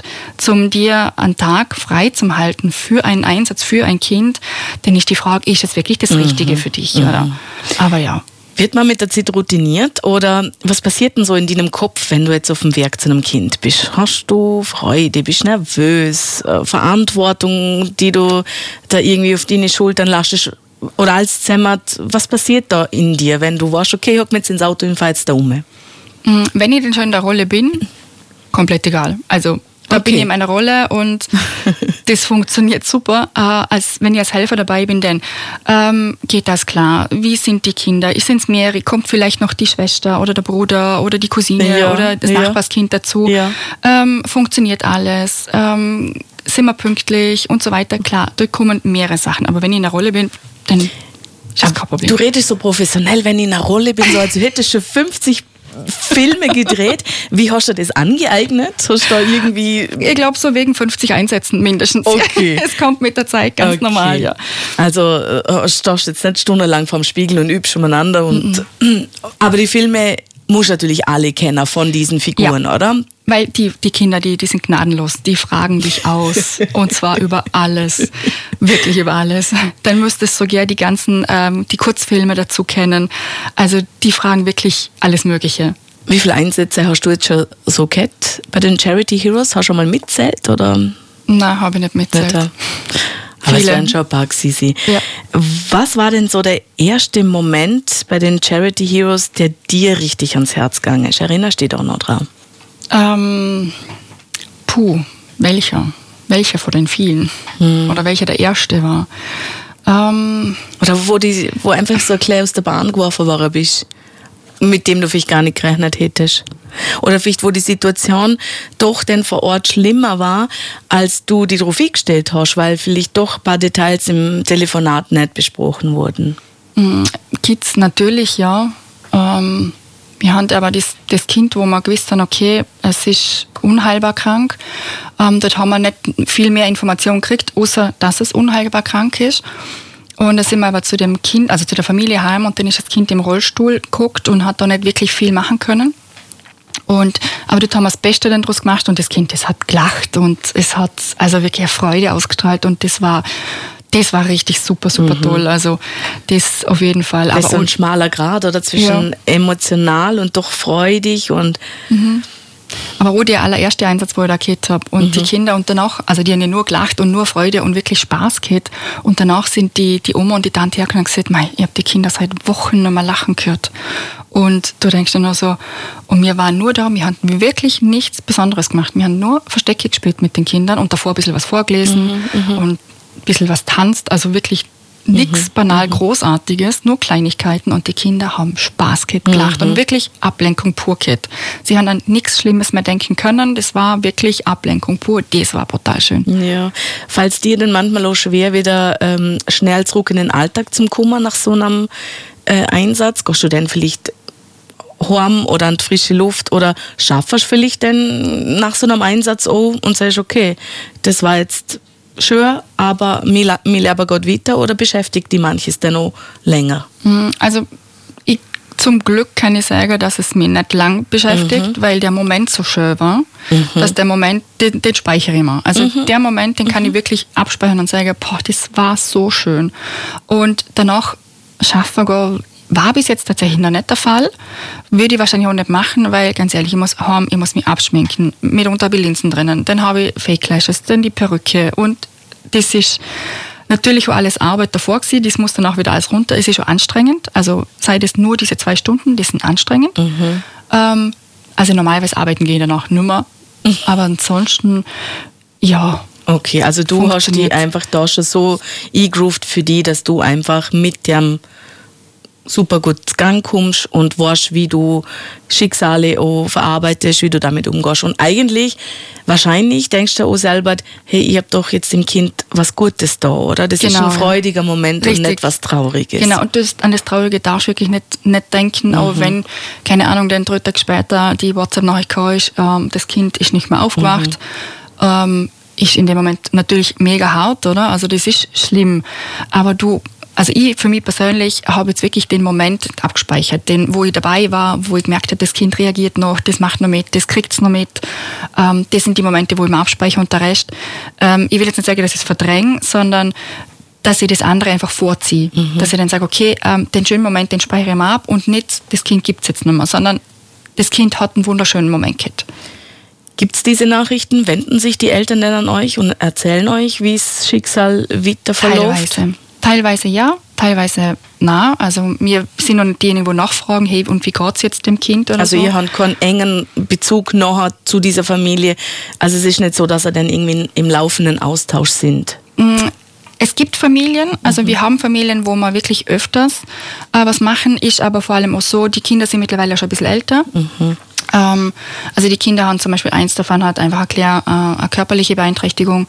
dir einen Tag frei zu halten für einen Einsatz, für ein Kind, dann ist die Frage, ist das wirklich das Richtige für dich? Oder? Aber ja. Wird man mit der Zeit routiniert oder was passiert denn so in deinem Kopf, wenn du jetzt auf dem Weg zu einem Kind bist? Hast du Freude, bist nervös, Verantwortung, die du da irgendwie auf deine Schultern lastest? Oder als Zemmert, was passiert da in dir, wenn du weißt, okay, ich hock mir jetzt ins Auto und fahr jetzt da um? Wenn ich denn schon in der Rolle bin, komplett egal. Also da bin ich in meiner Rolle und das funktioniert super. Als wenn ich als Helfer dabei bin, dann geht das klar. Wie sind die Kinder? Sind es mehrere? Kommt vielleicht noch die Schwester oder der Bruder oder die Cousine oder das Nachbarskind dazu? Ja. Funktioniert alles? Sind wir pünktlich und so weiter? Klar, da kommen mehrere Sachen. Aber wenn ich in der Rolle bin, dann ist das kein Problem. Du redest so professionell, wenn ich in einer Rolle bin, so als hättest du schon 50 Filme gedreht. Wie hast du das angeeignet? Hast du da irgendwie... Ich glaube, so wegen 50 Einsätzen mindestens. Okay. Es kommt mit der Zeit ganz normal, ja. Also stehst jetzt nicht stundenlang vorm Spiegel und übst umeinander. Aber die Filme musst du natürlich alle kennen von diesen Figuren, oder? Weil die Kinder, die sind gnadenlos, die fragen dich aus und zwar über alles, wirklich über alles. Dann müsstest du sogar die ganzen, die Kurzfilme dazu kennen, also die fragen wirklich alles Mögliche. Wie viele Einsätze hast du jetzt schon so gehabt bei den Charity Heroes? Hast du schon mal mitzählt, oder? Nein, habe ich nicht mitzählt. Aber es werden schon ein paar gewesen. Ja. Was war denn so der erste Moment bei den Charity Heroes, der dir richtig ans Herz gegangen ist? Erinnerst du dich da noch dran? Welcher von den vielen? Oder welcher der erste war? Oder wo einfach so gleich aus der Bahn geworfen worden bist, mit dem du vielleicht gar nicht gerechnet hättest. Oder vielleicht, wo die Situation doch dann vor Ort schlimmer war, als du dich darauf eingestellt hast, weil vielleicht doch ein paar Details im Telefonat nicht besprochen wurden. Gibt's natürlich, ja. Wir haben aber das Kind, wo wir gewusst haben, okay, es ist unheilbar krank. Dort haben wir nicht viel mehr Informationen gekriegt, außer dass es unheilbar krank ist. Und da sind wir aber zu dem Kind, also zu der Familie heim, und dann ist das Kind im Rollstuhl geguckt und hat da nicht wirklich viel machen können. Aber dort haben wir das Beste dann daraus gemacht und das Kind, das hat gelacht und es hat also wirklich eine Freude ausgestrahlt und das war richtig super toll. Also das auf jeden Fall. Das ist so ein schmaler Grad oder zwischen emotional und doch freudig und... Aber auch der allererste Einsatz, wo ich da gehabt habe und die Kinder und danach, also die haben ja nur gelacht und nur Freude und wirklich Spaß gehabt und danach sind die Oma und die Tante hergekommen und gesagt, ich habe die Kinder seit Wochen nicht mehr lachen gehört. Und du denkst dann nur so, und wir waren nur da, wir haben wirklich nichts Besonderes gemacht. Wir haben nur Verstecke gespielt mit den Kindern und davor ein bisschen was vorgelesen und ein bisschen was tanzt, also wirklich nichts banal Großartiges, nur Kleinigkeiten und die Kinder haben Spaß gehabt, gelacht und wirklich Ablenkung pur gehabt. Sie haben an nichts Schlimmes mehr denken können, das war wirklich Ablenkung pur, das war brutal schön. Ja, falls dir denn manchmal auch schwer wieder schnell zurück in den Alltag zu kommen nach so einem Einsatz, gehst du denn vielleicht heim oder an die frische Luft oder schaffst du vielleicht denn nach so einem Einsatz auch und sagst, okay, das war jetzt schön, aber mir lebe Gott weiter oder beschäftigt die manches denn noch länger? Also zum Glück kann ich sagen, dass es mich nicht lang beschäftigt, weil der Moment so schön war, dass der Moment, den speichere ich immer. Also der Moment, den kann ich wirklich abspeichern und sagen, das war so schön. Und danach schaffen wir war bis jetzt tatsächlich noch nicht der Fall. Würde ich wahrscheinlich auch nicht machen, weil, ganz ehrlich, ich muss mich abschminken. Mitunter habe ich Linsen drinnen. Dann habe ich Fake Lashes, dann die Perücke. Und das ist natürlich auch alles Arbeit davor gewesen. Das muss dann auch wieder alles runter. Es ist schon anstrengend. Also sei das nur diese 2 Stunden, die sind anstrengend. Also normalerweise arbeiten gehe ich danach nicht mehr. Aber ansonsten, ja. Okay, also du hast die einfach da schon so eingegroovt für die, dass du einfach mit dem super gut zu Gang kommst und weißt, wie du Schicksale auch verarbeitest, wie du damit umgehst. Und eigentlich, wahrscheinlich denkst du auch selber, hey, ich habe doch jetzt dem Kind was Gutes da, oder? Das ist ein freudiger Moment und nicht was Trauriges. Genau, und an das Traurige darfst du wirklich nicht denken, auch wenn, keine Ahnung, den 3 Tage später die WhatsApp-Nachricht kam, das Kind ist nicht mehr aufgewacht. Ist in dem Moment natürlich mega hart, oder? Also das ist schlimm. Aber ich für mich persönlich habe jetzt wirklich den Moment abgespeichert, wo ich dabei war, wo ich gemerkt habe, das Kind reagiert noch, das macht noch mit, das kriegt es noch mit. Das sind die Momente, wo ich mir abspeichere und der Rest. Ich will jetzt nicht sagen, dass ich es verdränge, sondern dass ich das andere einfach vorziehe. Dass ich dann sage, okay, den schönen Moment, den speichere ich mir ab und nicht, das Kind gibt es jetzt nicht mehr, sondern das Kind hat einen wunderschönen Moment gehabt. Gibt es diese Nachrichten? Wenden sich die Eltern denn an euch und erzählen euch, wie das Schicksal weiter verläuft? Teilweise ja, teilweise nein. Also wir sind noch nicht diejenigen, die nachfragen, hey, und wie geht es jetzt dem Kind oder also so? Ihr habt keinen engen Bezug nachher zu dieser Familie. Also es ist nicht so, dass ihr dann irgendwie im laufenden Austausch sind? Es gibt Familien, also wir haben Familien, wo wir wirklich öfters was machen, ist aber vor allem auch so, die Kinder sind mittlerweile schon ein bisschen älter. Also die Kinder haben zum Beispiel, eins davon hat einfach eine körperliche Beeinträchtigung.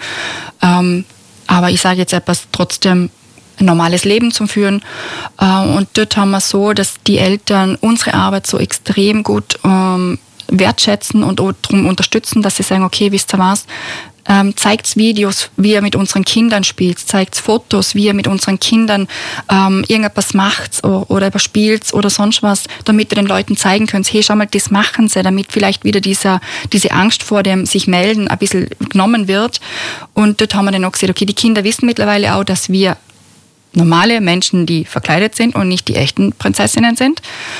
Aber ich sage jetzt etwas, trotzdem ein normales Leben zu führen. Und dort haben wir so, dass die Eltern unsere Arbeit so extrem gut wertschätzen und auch darum unterstützen, dass sie sagen, okay, wisst ihr was, zeigt Videos, wie ihr mit unseren Kindern spielt, zeigt Fotos, wie ihr mit unseren Kindern irgendetwas macht oder überspielt oder sonst was, damit ihr den Leuten zeigen könnt, hey, schau mal, das machen sie, damit vielleicht wieder diese Angst vor dem sich melden ein bisschen genommen wird. Und dort haben wir dann auch gesagt, okay, die Kinder wissen mittlerweile auch, dass wir normale Menschen, die verkleidet sind und nicht die echten Prinzessinnen sind.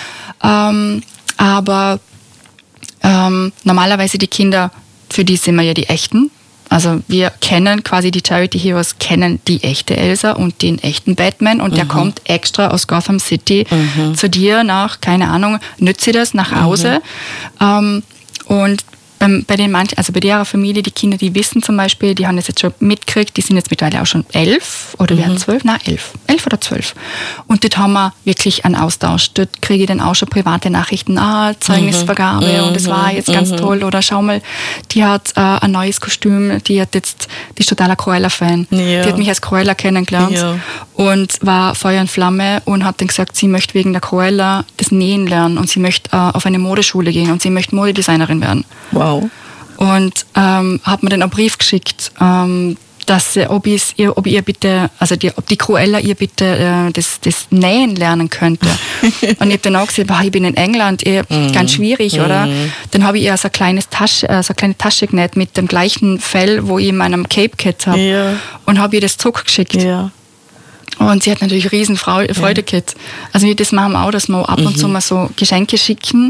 Aber normalerweise die Kinder, für die sind wir ja die echten. Also wir kennen quasi, die Charity Heroes kennen die echte Elsa und den echten Batman und der kommt extra aus Gotham City zu dir nach, keine Ahnung, nützt sie das nach Hause. Und bei den manchen, also bei der Familie, die Kinder, die wissen zum Beispiel, die haben das jetzt schon mitgekriegt, die sind jetzt mittlerweile auch schon 11 oder werden 12? Nein, 11 oder 12. Und dort haben wir wirklich einen Austausch. Dort kriege ich dann auch schon private Nachrichten, Zeugnisvergabe und das war jetzt ganz toll. Oder schau mal, die hat ein neues Kostüm, die ist totaler Cruella-Fan. Ja. Die hat mich als Cruella kennengelernt und war Feuer und Flamme und hat dann gesagt, sie möchte wegen der Cruella das Nähen lernen und sie möchte auf eine Modeschule gehen und sie möchte Modedesignerin werden. Wow. Und hat mir dann einen Brief geschickt, dass ob die Cruella ihr bitte das Nähen lernen könnte. Und ich habe dann auch gesagt, ich bin in England, ganz schwierig, oder? Dann habe ich ihr so eine kleine Tasche genäht mit dem gleichen Fell, wo ich in meinem Cape gehabt habe. Und habe ihr das zurückgeschickt. Ja. Und sie hat natürlich riesen Freude gehabt. Also das machen wir auch, dass wir ab und zu mal so Geschenke schicken.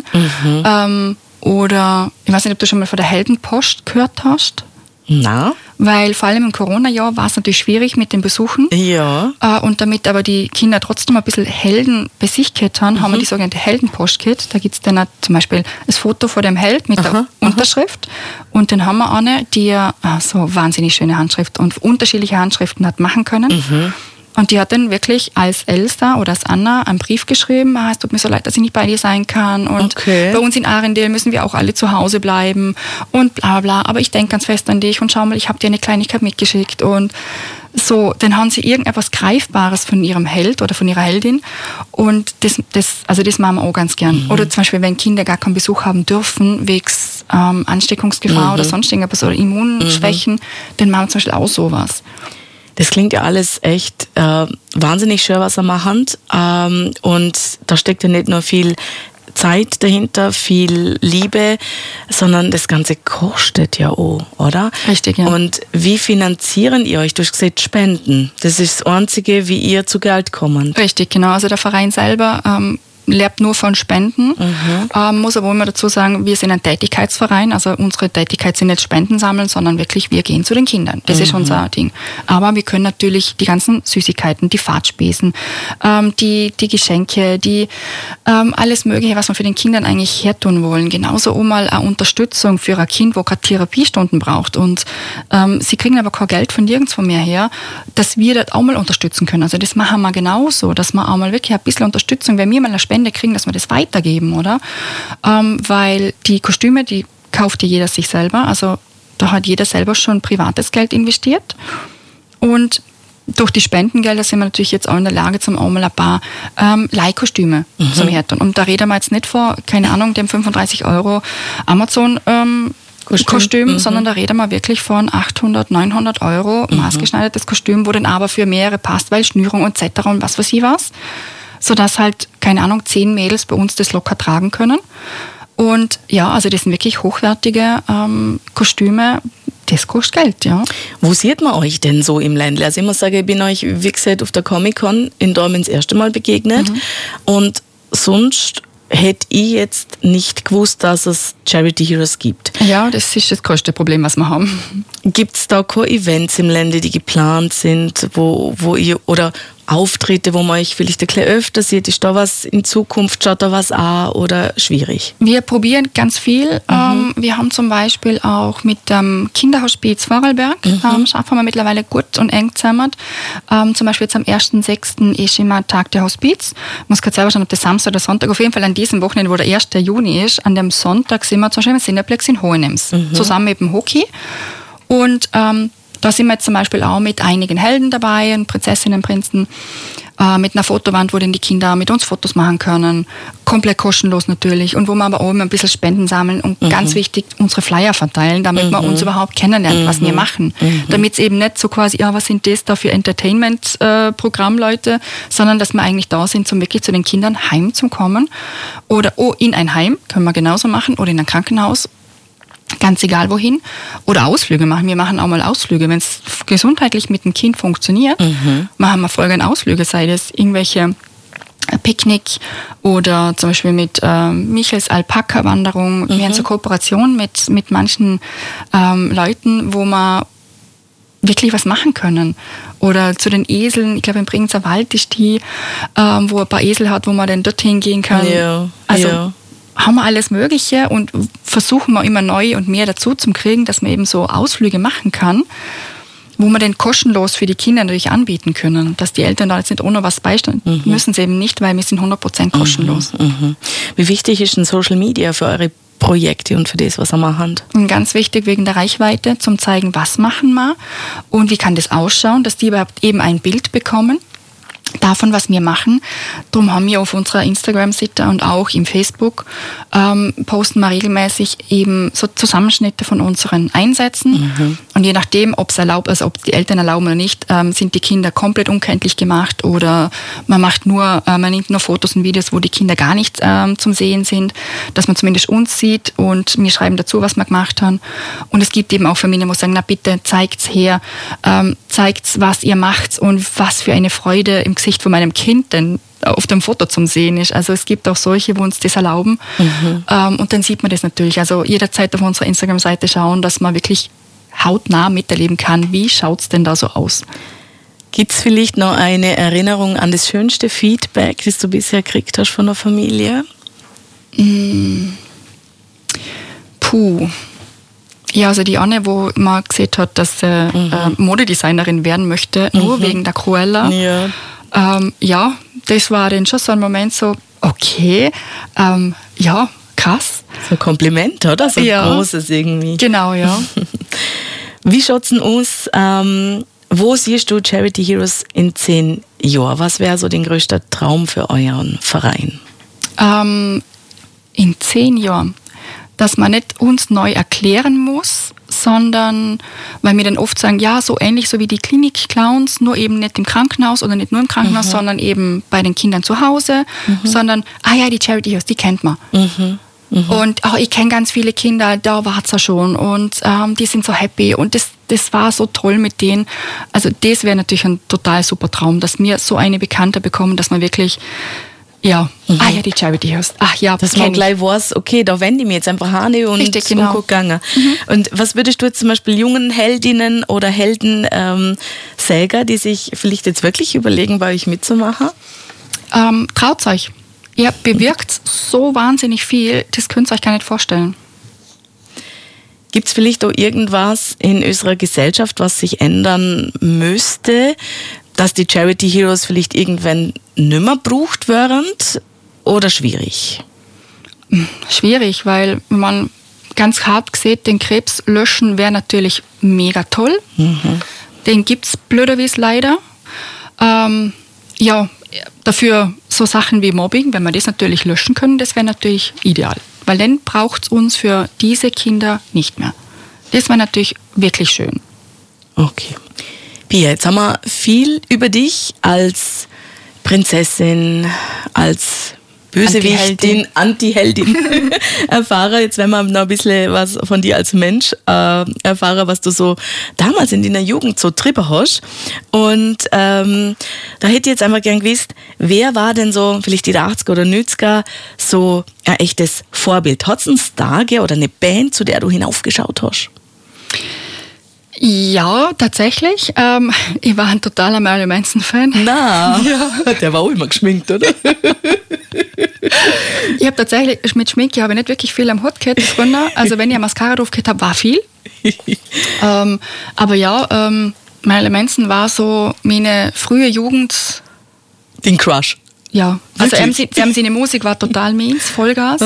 Oder, ich weiß nicht, ob du schon mal von der Heldenpost gehört hast. Na? Weil vor allem im Corona-Jahr war es natürlich schwierig mit den Besuchen. Ja. Und damit aber die Kinder trotzdem ein bisschen Helden bei sich gehabt haben, haben wir die sogenannte Heldenpost gehabt. Da gibt es dann auch zum Beispiel das Foto von dem Held mit der Unterschrift. Und dann haben wir eine, die so wahnsinnig schöne Handschrift und unterschiedliche Handschriften hat machen können. Und die hat dann wirklich als Elsa oder als Anna einen Brief geschrieben, es tut mir so leid, dass ich nicht bei dir sein kann und bei uns in Arendelle müssen wir auch alle zu Hause bleiben und bla bla, aber ich denke ganz fest an dich und schau mal, ich habe dir eine Kleinigkeit mitgeschickt und so, dann haben sie irgendetwas Greifbares von ihrem Held oder von ihrer Heldin und das machen wir auch ganz gern. Oder zum Beispiel, wenn Kinder gar keinen Besuch haben dürfen, wegen Ansteckungsgefahr oder sonst irgendwas oder Immunschwächen, dann machen wir zum Beispiel auch sowas. Das klingt ja alles echt wahnsinnig schön, was ihr macht. Und da steckt ja nicht nur viel Zeit dahinter, viel Liebe, sondern das Ganze kostet ja auch, oder? Richtig, ja. Und wie finanzieren ihr euch? Du hast gesagt, Spenden. Das ist das Einzige, wie ihr zu Geld kommt. Richtig, genau. Also der Verein selber lebt nur von Spenden. Muss aber immer dazu sagen, wir sind ein Tätigkeitsverein, also unsere Tätigkeit sind nicht Spenden sammeln, sondern wirklich, wir gehen zu den Kindern. Das ist unser Ding. Aber wir können natürlich die ganzen Süßigkeiten, die Fahrtspesen, die Geschenke, alles Mögliche, was wir für den Kindern eigentlich hertun wollen. Genauso auch mal eine Unterstützung für ein Kind, wo gerade Therapiestunden braucht. Und sie kriegen aber kein Geld von nirgendwo mehr her, dass wir das auch mal unterstützen können. Also das machen wir genauso, dass wir auch mal wirklich ein bisschen Unterstützung, wenn wir mal eine Spende kriegen, dass wir das weitergeben, oder? Weil die Kostüme, die kauft ja jeder sich selber. Also da hat jeder selber schon privates Geld investiert. Und durch die Spendengelder sind wir natürlich jetzt auch in der Lage, zum auch mal ein paar Leihkostüme zum Hertun. Und da reden wir jetzt nicht vor, keine Ahnung, dem 35 € Amazon Kostüm, sondern da reden wir wirklich von 800, 900 € maßgeschneidertes Kostüm, wo dann aber für mehrere passt, weil Schnürung etc. und was weiß ich was. Sodass halt, keine Ahnung, 10 Mädels bei uns das locker tragen können. Und ja, also das sind wirklich hochwertige Kostüme. Das kostet Geld, ja. Wo sieht man euch denn so im Ländle? Also ich muss sagen, ich bin euch, wie gesagt, auf der Comic-Con in Dortmund das erste Mal begegnet. Und sonst hätte ich jetzt nicht gewusst, dass es Charity Heroes gibt. Ja, das ist das größte Problem, was wir haben. Gibt es da keine Events im Ländle, die geplant sind, wo ihr, oder Auftritte, wo man euch vielleicht ein bisschen öfter sieht? Ist da was in Zukunft, schaut da was an oder schwierig? Wir probieren ganz viel. Wir haben zum Beispiel auch mit dem Kinderhospiz Vorarlberg, schaffen wir mittlerweile gut und eng zusammen. Zum Beispiel jetzt am 1.6. ist immer Tag der Hospiz. Ich muss gerade selber schauen, ob das Samstag oder Sonntag, auf jeden Fall an diesem Wochenende, wo der 1. Juni ist, an dem Sonntag sind wir zum Beispiel im Cineplex in Hohenems, zusammen mit dem Hockey. Und da sind wir jetzt zum Beispiel auch mit einigen Helden dabei, Prinzessinnen, Prinzen, mit einer Fotowand, wo dann die Kinder mit uns Fotos machen können. Komplett kostenlos natürlich. Und wo wir aber auch immer ein bisschen Spenden sammeln und ganz wichtig, unsere Flyer verteilen, damit man uns überhaupt kennenlernt, was wir machen. Damit es eben nicht so quasi, ja, was sind das da für Entertainment-Programmleute, sondern dass wir eigentlich da sind, um wirklich zu den Kindern heim zu kommen. Oder in ein Heim, können wir genauso machen, oder in ein Krankenhaus. Ganz egal wohin. Oder Ausflüge machen. Wir machen auch mal Ausflüge. Wenn es gesundheitlich mit dem Kind funktioniert, machen wir folgende Ausflüge, sei das irgendwelche Picknick oder zum Beispiel mit Michels Alpaka-Wanderung. Wir haben so Kooperation mit manchen Leuten, wo wir wirklich was machen können. Oder zu den Eseln, ich glaube im Bregenzer Wald ist die, wo ein paar Esel hat, wo man dann dorthin gehen kann. Ja, also haben wir alles Mögliche und versuchen wir immer neu und mehr dazu zu kriegen, dass man eben so Ausflüge machen kann, wo wir den kostenlos für die Kinder natürlich anbieten können. Dass die Eltern da jetzt nicht ohne was beistehen, müssen sie eben nicht, weil wir sind 100% kostenlos. Wie wichtig ist denn Social Media für eure Projekte und für das, was ihr macht? Ganz wichtig wegen der Reichweite, zum zeigen, was machen wir und wie kann das ausschauen, dass die überhaupt eben ein Bild bekommen davon, was wir machen. Darum haben wir auf unserer Instagram-Seite und auch im Facebook posten wir regelmäßig eben so Zusammenschnitte von unseren Einsätzen. Und je nachdem, ob es erlaubt, also ob die Eltern erlauben oder nicht, sind die Kinder komplett unkenntlich gemacht oder man nimmt nur Fotos und Videos, wo die Kinder gar nicht zum Sehen sind, dass man zumindest uns sieht und wir schreiben dazu, was wir gemacht haben. Und es gibt eben auch Familien, die sagen, na bitte, zeigt's her, zeigt's, was ihr macht und was für eine Freude im Gesicht von meinem Kind denn auf dem Foto zum Sehen ist. Also es gibt auch solche, wo uns das erlauben. Und dann sieht man das natürlich. Also jederzeit auf unserer Instagram-Seite schauen, dass man wirklich hautnah miterleben kann, wie schaut es denn da so aus. Gibt es vielleicht noch eine Erinnerung an das schönste Feedback, das du bisher gekriegt hast von der Familie? Puh. Ja, also die Anne, wo man gesehen hat, dass sie Modedesignerin werden möchte, nur wegen der Cruella. Ja. Ja, das war dann schon so ein Moment so, okay, ja, krass. So ein Kompliment, oder? So ein großes irgendwie. Genau, ja. Wie schaut es denn aus? Wo siehst du Charity Heroes in 10 Jahren? Was wäre so dein größter Traum für euren Verein? In 10 Jahren, dass man nicht uns neu erklären muss, sondern, weil wir dann oft sagen, ja, so ähnlich so wie die Klinik-Clowns, nur eben nicht im Krankenhaus oder nicht nur im Krankenhaus, sondern eben bei den Kindern zu Hause, sondern, die Charity Heroes, die kennt man. Und ich kenne ganz viele Kinder, da war es ja schon und die sind so happy und das war so toll mit denen. Also das wäre natürlich ein total super Traum, dass wir so eine Bekannte bekommen, dass man wirklich Ja. Ah ja, die Charity Heroes. Ach ja, dass man gleich weiß, okay, da wende ich mich jetzt einfach an und richtig, genau. gut gegangen. Und was würdest du jetzt zum Beispiel jungen Heldinnen oder Helden sagen, die sich vielleicht jetzt wirklich überlegen, bei euch mitzumachen? Traut euch. Ihr bewirkt so wahnsinnig viel, das könnt ihr euch gar nicht vorstellen. Gibt es vielleicht auch irgendwas in unserer Gesellschaft, was sich ändern müsste, dass die Charity Heroes vielleicht irgendwann nimmer braucht werden oder schwierig? Schwierig, weil wenn man ganz hart gesehen, den Krebs löschen wäre natürlich mega toll. Den gibt es blöderweise leider. Ja, dafür so Sachen wie Mobbing, wenn wir das natürlich löschen können, das wäre natürlich ideal. Weil dann braucht es uns für diese Kinder nicht mehr. Das wäre natürlich wirklich schön. Okay. Pia, jetzt haben wir viel über dich als Prinzessin, als Bösewichtin, Anti-Heldin erfahren. Jetzt werden wir noch ein bisschen was von dir als Mensch erfahren, was du so damals in deiner Jugend so drüber hast. Und da hätte ich jetzt einfach gern gewusst, wer war denn so, vielleicht die 80er oder 90er, so ein echtes Vorbild? Hat es einen Star gegeben oder eine Band, zu der du hinaufgeschaut hast? Ja, tatsächlich. Ich war ein totaler Marilyn Manson-Fan. Na, ja. Der war auch immer geschminkt, oder? Ich habe tatsächlich, mit Schminke habe ich nicht wirklich viel am Hut gehabt früher. Also wenn ich eine Mascara drauf gehabt habe, war viel. Aber ja, Marilyn Manson war so meine frühe Jugend. Den Crush? Ja, also seine Musik war total meins, Vollgas.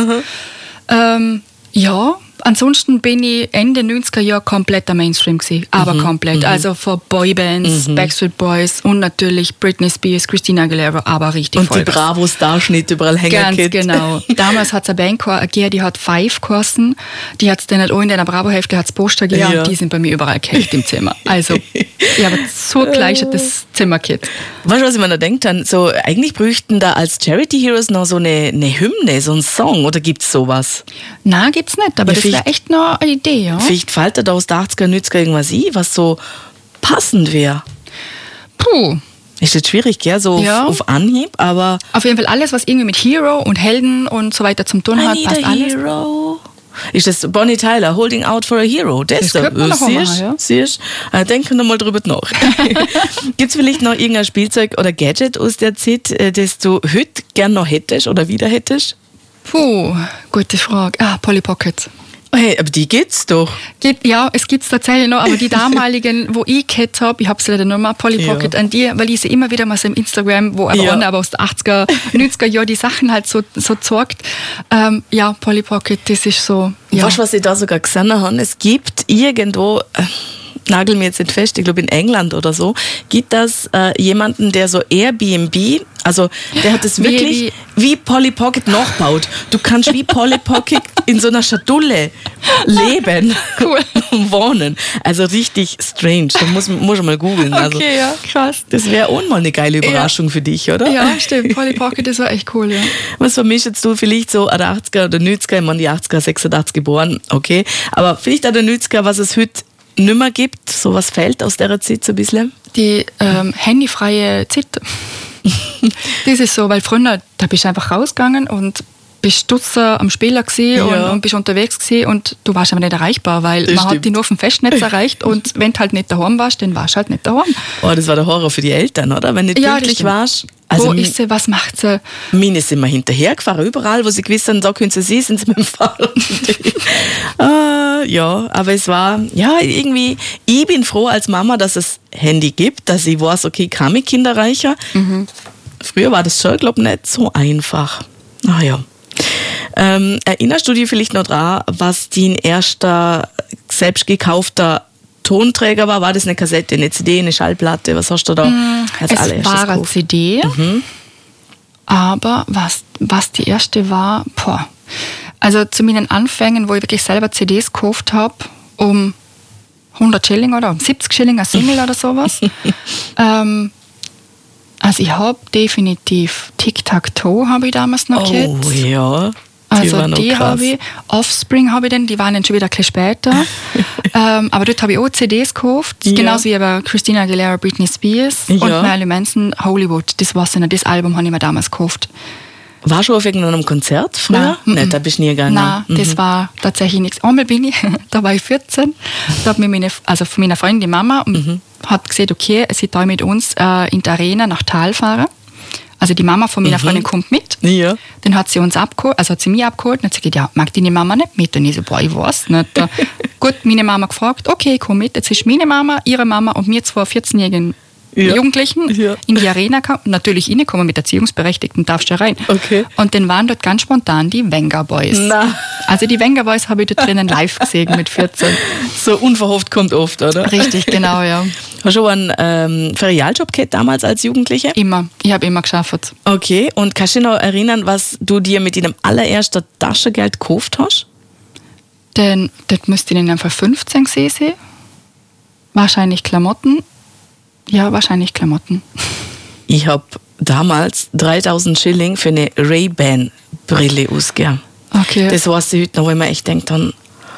Ja, ansonsten bin ich Ende 90er Jahre komplett am Mainstream gewesen, aber komplett. Also von Boybands, Backstreet Boys und natürlich Britney Spears, Christina Aguilera, aber richtig und Vollgas. Die Bravo-Starschnitt überall hängen. Ganz genau. Damals hat es eine Band gegeben, die hat Five geheißen. Die hat es dann nicht auch in der Bravo-Hälfte hat's Poster gegeben und die sind bei mir überall gehängt im Zimmer. Also, ich habe so gleich das Zimmerkit. Weißt du, was ich mir da denke? So, eigentlich bräuchten da als Charity Heroes noch so eine Hymne, so ein Song, oder gibt es sowas? Nein, gibt's nicht, aber ja, das wäre echt noch eine Idee, ja. Vielleicht fällt da aus der 80er, 90er irgendwas ein, was so passend wäre. Puh. Ist jetzt schwierig, gell? So ja. auf Anhieb, aber... Auf jeden Fall alles, was irgendwie mit Hero und Helden und so weiter zum tun hat, passt alles. Hero. Ist das Bonnie Tyler, Holding Out for a Hero? Das könnte man noch machen, siehst du? Denken wir mal drüber nach. Gibt es vielleicht noch irgendein Spielzeug oder Gadget aus der Zeit, das du heute gern noch hättest oder wieder hättest? Puh, gute Frage. Polly Pocket. Hey, aber die gibt's doch. Ja, es gibt's tatsächlich noch, aber die damaligen, wo ich gehabt habe, ich habe sie leider noch mal, Polly Pocket an die, weil ich sie immer wieder mal so im Instagram, wo aber aus den 80er, 90er Jahren die Sachen halt so zeigt. Ja, Polly Pocket, das ist so. Ja. Weißt du, was ich da sogar gesehen habe? Es gibt irgendwo, nagel mir jetzt nicht fest, ich glaube in England oder so, gibt das jemanden, der so Airbnb, also der hat das wirklich wie Polly Pocket nachgebaut. Du kannst wie Polly Pocket in so einer Schatulle leben und wohnen. Also richtig strange. Da muss man mal googeln. Okay, also, ja, krass. Das wäre auch mal eine geile Überraschung für dich, oder? Ja, stimmt. Polly Pocket, das war echt cool, ja. Was vermischst du vielleicht so an der 80er oder 90er, ich meine die 80er, 86 geboren, okay, aber vielleicht an der 90er, was es heute nicht mehr gibt, so was fällt aus der Zeit so ein bisschen? Die handyfreie Zeit. Das ist so, weil früher, da bist du einfach rausgegangen und bist Dutzer am Spieler und bist unterwegs gewesen und du warst aber nicht erreichbar, weil das man hat dich nur auf dem Festnetz erreicht und wenn du halt nicht daheim warst, dann warst du halt nicht daheim. Oh, das war der Horror für die Eltern, oder? Wenn du nicht pünktlich warst. Also wo ist sie, was macht sie? Meine sind immer hinterhergefahren, überall, wo sie gewiss haben, da können sie sehen, sind sie mit dem Fahrrad. Ja, aber es war, ja, irgendwie, ich bin froh als Mama, dass es Handy gibt, dass ich weiß, okay, kann mich Kinder reicher. Früher war das schon, glaube ich, nicht so einfach. Ja. Erinnerst du dich vielleicht noch daran, was dein erster selbst gekaufter Tonträger war? War das eine Kassette, eine CD, eine Schallplatte? Was hast du da als allererstes gekauft? Es war eine CD, aber was die erste war, also zu meinen Anfängen, wo ich wirklich selber CDs gekauft habe, um 100 Schilling oder um 70 Schilling, ein Single oder sowas. Also ich habe definitiv Tic-Tac-Toe habe ich damals noch gehabt. Oh ja. Also die habe ich, Offspring habe ich dann, die waren dann schon wieder ein bisschen später. Aber dort habe ich auch CDs gekauft, genauso wie aber Christina Aguilera, Britney Spears und Marilyn Manson, Hollywood. Das Album habe ich mir damals gekauft. Warst du auf irgendeinem Konzert früher? Nein, da bist du nie gegangen. Nein, das war tatsächlich nichts. Einmal bin ich, da war ich 14, da hat mir von meiner Freundin die Mama hat gesagt, okay, sie da mit uns in der Arena nach Tal fahren. Also die Mama von meiner Freundin kommt mit. Ja. Dann hat sie uns abgeholt, also hat sie mich abgeholt und hat sie gesagt, ja, mag deine Mama nicht mit? Und ich so, boah, ich weiß nicht. Gut, meine Mama gefragt, okay, ich komm mit. Jetzt ist meine Mama, ihre Mama und mir zwei 14-jährigen Jugendlichen in die Arena kamen, natürlich reinkommen mit Erziehungsberechtigten, darfst du rein. Okay. Und dann waren dort ganz spontan die Venga Boys. Na. Also die Venga Boys habe ich dort drinnen live gesehen mit 14. So unverhofft kommt oft, oder? Richtig, genau, ja. Hast du einen Ferialjob gehabt damals als Jugendliche? Immer. Ich habe immer geschafft. Okay, und kannst du dich noch erinnern, was du dir mit deinem allerersten Taschengeld gekauft hast? Denn das müsste in einfach 15 gewesen sein. Wahrscheinlich Klamotten. Ja, wahrscheinlich Klamotten. Ich habe damals 3000 Schilling für eine Ray-Ban-Brille ausgegeben. Okay. Das weiß ich heute noch, wo ich mir echt denke, dann,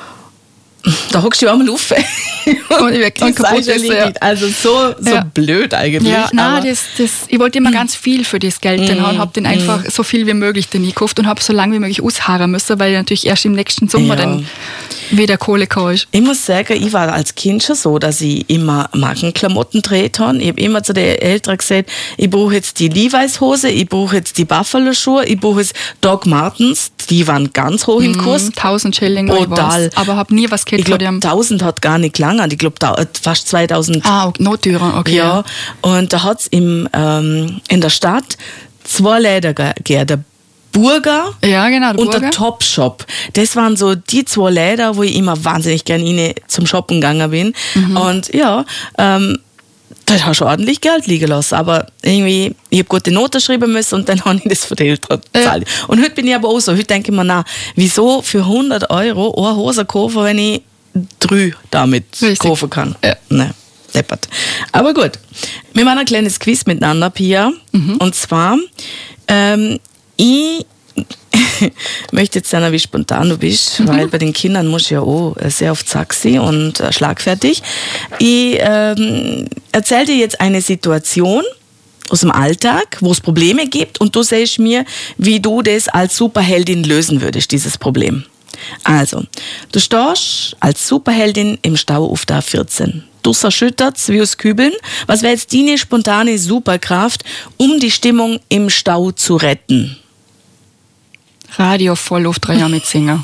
da hockst du einmal auf. Und wirklich kaputt ist, ja. Also so blöd eigentlich. Ja, nein, ich wollte immer ganz viel für das Geld dann haben, habe dann einfach so viel wie möglich dann gekauft und habe so lange wie möglich ausharren müssen, weil ich natürlich erst im nächsten Sommer dann wieder Kohle kaufe. Ich muss sagen, ich war als Kind schon so, dass ich immer Markenklamotten gedreht habe. Ich habe immer zu den Eltern gesagt, ich brauche jetzt die Levi's-Hose, ich brauche jetzt die Buffalo-Schuhe, ich brauche jetzt Doc Martens, die waren ganz hoch im Kurs. 1000 Schilling, brutal. Aber habe nie was gekriegt. Ich glaube, 1000 hat gar nicht gelangen. Ich glaube, fast 2000. Ah, noch teurer, okay. Ja, und da hat es in der Stadt 2 Läden gegeben. Der Burger ja, genau, und der Topshop. Das waren so die 2 Läden, wo ich immer wahnsinnig gerne rein zum Shoppen gegangen bin. Und ja, da hast du ordentlich Geld liegen lassen. Aber irgendwie, ich habe gute Noten schreiben müssen und dann habe ich das für die Eltern gezahlt. Und heute bin ich aber auch so. Heute denke ich mir, na, wieso für 100 Euro eine Hose kaufen, wenn ich 3 damit kaufen kann? Ja. Nein, deppert. Aber gut, wir machen ein kleines Quiz miteinander, Pia. Und zwar, ich möchte jetzt sagen, wie spontan du bist, weil bei den Kindern musst du ja auch sehr oft sexy und schlagfertig. Ich erzähle dir jetzt eine Situation aus dem Alltag, wo es Probleme gibt und du sagst mir, wie du das als Superheldin lösen würdest, dieses Problem. Also, du stehst als Superheldin im Stau auf der A14. Du erschütterst wie aus Kübeln. Was wäre jetzt deine spontane Superkraft, um die Stimmung im Stau zu retten? Radio voll auf 3 Jahre mit Singer.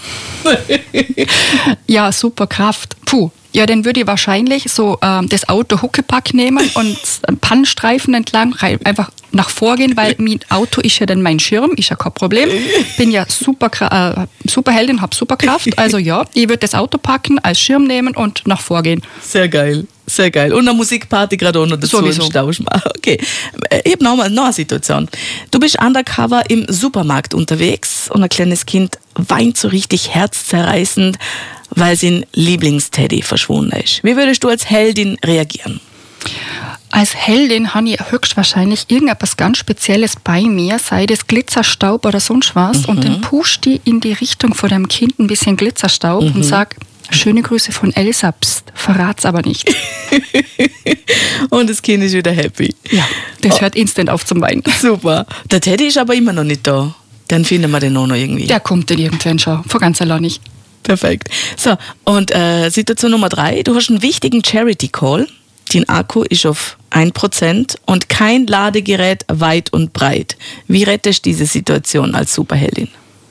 Ja, super Kraft. Puh. Ja, dann würde ich wahrscheinlich so das Auto Huckepack nehmen und einen Pannenstreifen entlang einfach nach vorgehen, weil mein Auto ist ja dann mein Schirm, ist ja kein Problem. Bin ja Superheldin, habe Superkraft. Also ja, ich würde das Auto packen, als Schirm nehmen und nach vorgehen. Sehr geil. Sehr geil. Und eine Musikparty gerade auch noch dazu im Stau machen. Okay. Ich habe noch eine Situation. Du bist undercover im Supermarkt unterwegs und ein kleines Kind weint so richtig herzzerreißend, weil sein Lieblingsteddy verschwunden ist. Wie würdest du als Heldin reagieren? Als Heldin habe ich höchstwahrscheinlich irgendetwas ganz Spezielles bei mir, sei das Glitzerstaub oder sonst was. Und dann pusht die in die Richtung von dem Kind ein bisschen Glitzerstaub und sag: Schöne Grüße von Elsa, pst, verrat's aber nicht. Und das Kind ist wieder happy. Ja, das hört instant auf zum Weinen. Super. Der Teddy ist aber immer noch nicht da. Dann finden wir den auch noch irgendwie. Der kommt dann irgendwann schon, von ganz allein nicht. Perfekt. So, und Situation Nummer 3. Du hast einen wichtigen Charity-Call. Dein Akku ist auf 1% und kein Ladegerät weit und breit. Wie rettest du diese Situation als Superheldin?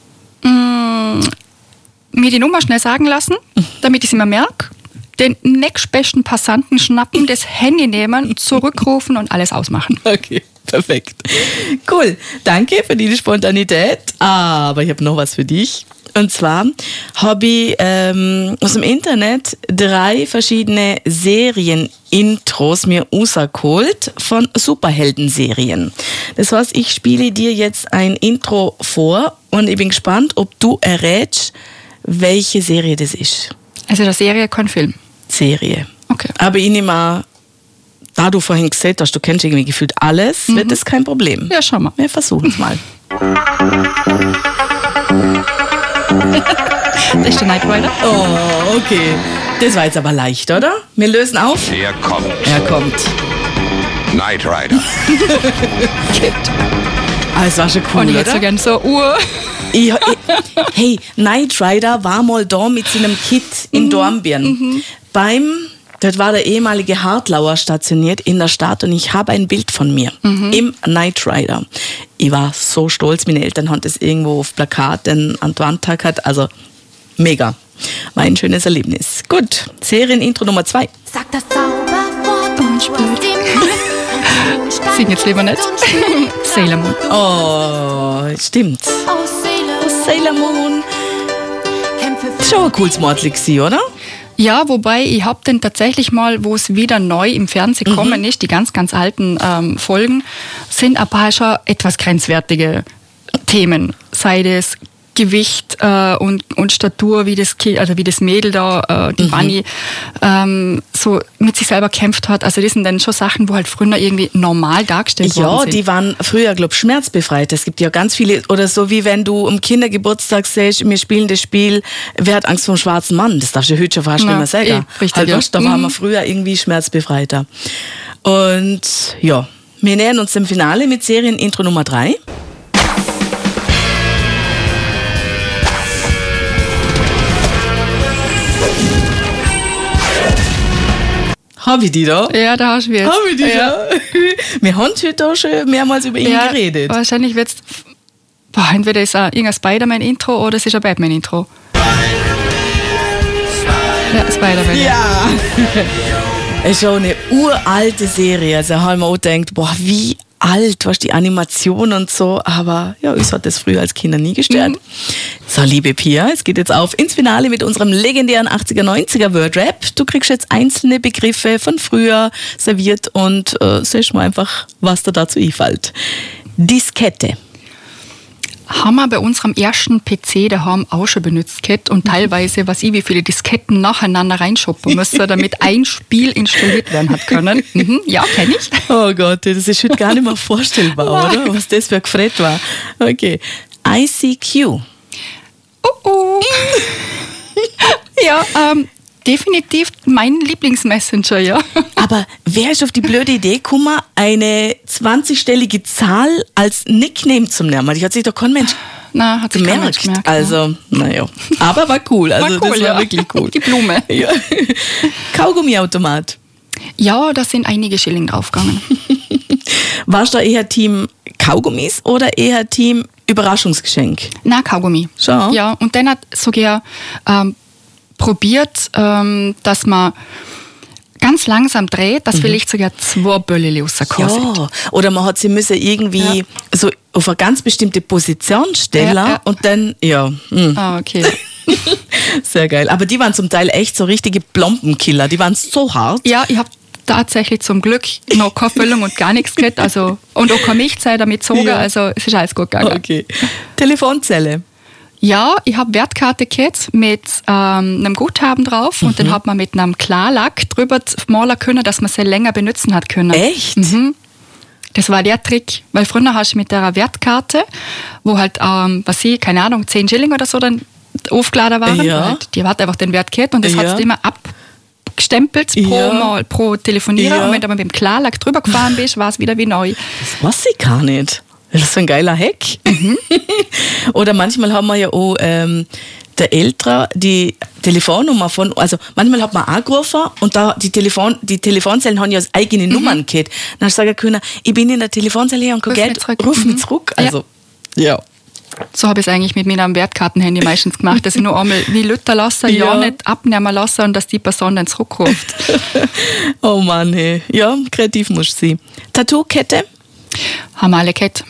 Mir die Nummer schnell sagen lassen, damit ich sie mir merke. Den nächstbesten Passanten schnappen, das Handy nehmen, zurückrufen und alles ausmachen. Okay, perfekt. Cool. Danke für die Spontanität. Aber ich habe noch was für dich. Und zwar habe ich aus dem Internet 3 verschiedene Serien-Intros mir rausgeholt von Superhelden-Serien. Das heißt, ich spiele dir jetzt ein Intro vor und ich bin gespannt, ob du errätst, welche Serie das ist. Also der Serie, kein Film? Serie. Okay. Aber ich nehme an, da du vorhin gesagt hast, du kennst irgendwie gefühlt alles, wird das kein Problem. Ja, schau mal. Wir versuchen es mal. Das ist der Knight Rider. Oh, okay. Das war jetzt aber leicht, oder? Wir lösen auf. Er kommt. Er kommt. Knight Rider. Ah, das war schon cool, Und ich oder? hätte so gerne so Uhr. Hey, Knight Rider war mal da mit seinem Kit in Dornbirn. Dort war der ehemalige Hartlauer stationiert in der Stadt und ich habe ein Bild von mir im Knight Rider. Ich war so stolz, meine Eltern haben das irgendwo auf Plakaten an die Wand gehabt, also mega. War ein schönes Erlebnis. Gut, Serienintro Nummer 2. Sag das Zauberwort und spürt den Sing jetzt lieber nicht. Sailor Moon. Oh, stimmt. aus Seele. Sailor Moon. Kämpfe für Schon ein cooles Mordli gewesen, oder? Ja, wobei ich habe den tatsächlich mal, wo es wieder neu im Fernsehen kommen ist, die ganz, ganz alten Folgen, sind ein paar schon etwas grenzwertige Themen. Sei das Gewicht und Statur, wie das Mädel da, die Bunny, so mit sich selber kämpft hat. Also das sind dann schon Sachen, wo halt früher irgendwie normal dargestellt worden Ja, sind. die waren früher, glaube ich, schmerzbefreit. Es gibt ja ganz viele, oder so wie wenn du am Kindergeburtstag sagst, wir spielen das Spiel, wer hat Angst vor dem schwarzen Mann? Das darfst du heute schon fast nicht mehr sagen. Richtig, halt, ja. weißt, da waren wir früher irgendwie schmerzbefreiter. Und ja, wir nähern uns dem Finale mit Serienintro Nummer 3. Habe ich die da? Ja, da hast du jetzt. Habe ich die ja. da? Wir haben heute auch schon mehrmals über ihn geredet. Wahrscheinlich wird es. Entweder ist es irgendein Spider-Man-Intro oder es ist ein Batman-Intro. Ja, Spider-Man. Ja. Es ist schon eine uralte Serie. Also haben wir auch gedacht, boah, wie alt, was die Animation und so. Aber ja, uns hat das früher als Kinder nie gestört. So, liebe Pia, es geht jetzt auf ins Finale mit unserem legendären 80er, 90er Wordrap. Du kriegst jetzt einzelne Begriffe von früher serviert und sagst mal einfach, was dir dazu einfällt. Diskette. Haben wir bei unserem ersten PC daheim auch schon benutzt gehabt und teilweise, wie viele Disketten nacheinander reinschoppen müssen, damit ein Spiel installiert werden hat können. Ja, kenne ich. Oh Gott, das ist heute gar nicht mehr vorstellbar, oder? Was das für ein Gefret war. Okay. ICQ. Ja, definitiv mein Lieblingsmessenger, ja. Aber wer ist auf die blöde Idee gekommen, eine 20-stellige Zahl als Nickname zu nehmen? Die hat sich doch kein Mensch Na, hat sich kein Mensch gemerkt. gemerkt. Also, naja. Aber war cool. Also, das war wirklich cool. Die Blume. Ja. Kaugummiautomat. Ja, da sind einige Schilling draufgegangen. Warst du eher Team Kaugummis oder eher Team Überraschungsgeschenk? Na, Kaugummi. Schon? Ja, und dann hat sogar probiert, dass man ganz langsam dreht, dass vielleicht sogar 2 Böllchen rauskommen sind. Ja, oder man hat sie müssen irgendwie so auf eine ganz bestimmte Position stellen Ja. und dann, ja. Ah, okay. Sehr geil. Aber die waren zum Teil echt so richtige Plombenkiller. Die waren so hart. Ja, ich habe tatsächlich zum Glück noch keine Füllung und gar nichts gehabt. Also, und auch keine Milchzeit damit gezogen. Ja. Also es ist alles gut gegangen. Okay. Telefonzelle. Ja, ich habe Wertkarte gehabt mit einem Guthaben drauf und dann hat man mit einem Klarlack drüber malen können, dass man sie länger benutzen hat können. Echt? Das war der Trick, weil früher hast du mit der Wertkarte, wo halt, keine Ahnung, 10 Schilling oder so dann aufgeladen waren, Ja. halt, die hat einfach den Wert gehabt und das Ja. hat immer abgestempelt pro Telefonierer Ja. und wenn du mit dem Klarlack drüber gefahren bist, war es wieder wie neu. Das weiß ich gar nicht. Das ist so ein geiler Hack. Oder manchmal haben wir ja auch der Ältere die Telefonnummer von, also manchmal hat man angerufen und da die Telefonzellen haben ja eigene Nummern gehabt. Dann hast du sagen können, ich bin in der Telefonzelle und kein Ruf mich Geld, zurück. ruf mich zurück. Also, ja. So habe ich es eigentlich mit meinem Wertkartenhandy meistens gemacht, dass ich nur einmal wie Lütter lasse, Ja. ja nicht abnehmen lasse und dass die Person dann zurückruft. Oh Mann, hey. Ja, kreativ muss sie. Tattoo-Kette? Haben wir alle gehabt.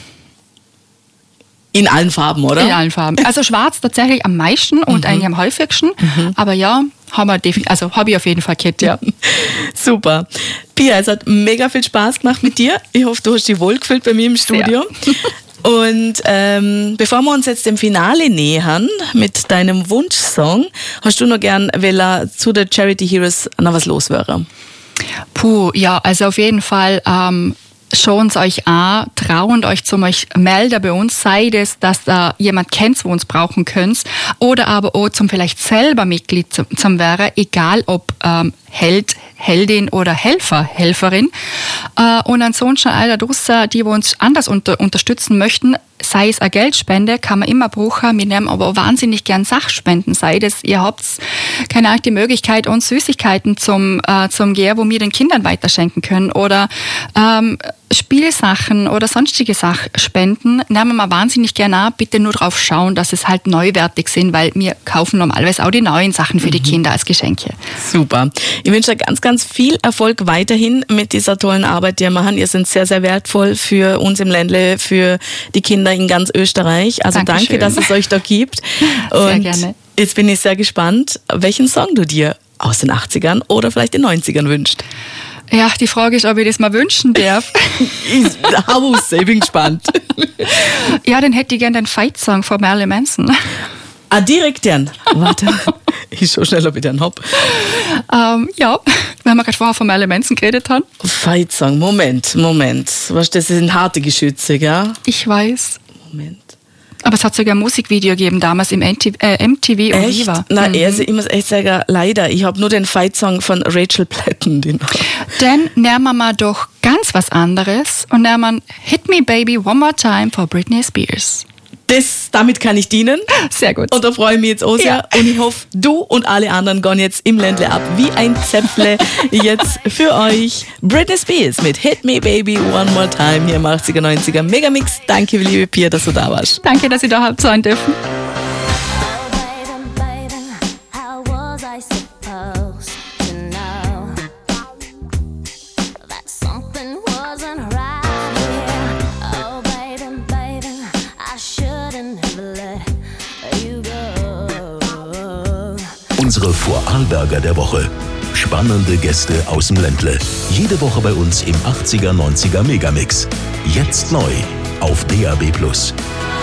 In allen Farben, oder? In allen Farben. Also schwarz tatsächlich am meisten und eigentlich am häufigsten. Aber ja, habe ich auf jeden Fall gehabt, ja. Super. Pia, es hat mega viel Spaß gemacht mit dir. Ich hoffe, du hast dich wohlgefühlt bei mir im Studio. Und bevor wir uns jetzt dem Finale nähern mit deinem Wunschsong, hast du noch gern, zu der Charity Heroes noch was loswäre? Puh, ja, also auf jeden Fall schaut euch an, traut euch zum euch melden bei uns, sei das, dass da jemand kennt, wo uns brauchen könnt, oder aber auch zum vielleicht selber Mitglied zum wäre, egal ob Held, Heldin oder Helfer, Helferin. Und ansonsten all da draussen, die uns anders unterstützen möchten, sei es eine Geldspende, kann man immer brauchen. Wir nehmen aber wahnsinnig gern Sachspenden. Sei das, ihr habt, keine Ahnung, die Möglichkeit, uns Süßigkeiten zum Gehen, wo wir den Kindern weiterschenken können. Oder Spielsachen oder sonstige Sachspenden nehmen wir wahnsinnig gerne an. Bitte nur darauf schauen, dass es halt neuwertig sind, weil wir kaufen normalerweise auch die neuen Sachen für die Kinder als Geschenke. Super. Ich wünsche ganz, ganz viel Erfolg weiterhin mit dieser tollen Arbeit, die ihr machen. Ihr seid sehr, sehr wertvoll für uns im Ländle, für die Kinder in ganz Österreich. Also Dankeschön. Danke, dass es euch da gibt. Sehr Und gerne. jetzt bin ich sehr gespannt, welchen Song du dir aus den 80ern oder vielleicht den 90ern wünschst. Ja, die Frage ist, ob ich das mal wünschen darf. Ich bin gespannt. Ja, dann hätte ich gerne den Fight-Song von Marilyn Manson. Direkt den. Warte, ich so schnell, ob ich den hab. Ja, wenn wir gerade vorher von Marilyn Manson geredet haben. Fight Song, Moment. Weißt du, das sind harte Geschütze, gell? Ich weiß. Moment. Aber es hat sogar ein Musikvideo gegeben damals im MTV und Echt? Viva. Nein, also ich muss echt sagen, leider. Ich habe nur den Fight-Song von Rachel Platten. Dann nehmen wir mal doch ganz was anderes und nehmen wir Hit Me Baby One More Time von Britney Spears. Damit kann ich dienen. Sehr gut. Und da freue ich mich jetzt auch sehr. Ja. Und ich hoffe, du und alle anderen gehen jetzt im Ländle ab wie ein Zäpfle. Jetzt für euch Britney Spears mit Hit Me Baby One More Time hier im 80er, 90er Megamix. Danke, liebe Pia, dass du da warst. Danke, dass ich da habt sein dürfen. Unsere Vorarlberger der Woche. Spannende Gäste aus dem Ländle. Jede Woche bei uns im 80er, 90er Megamix. Jetzt neu auf DAB+.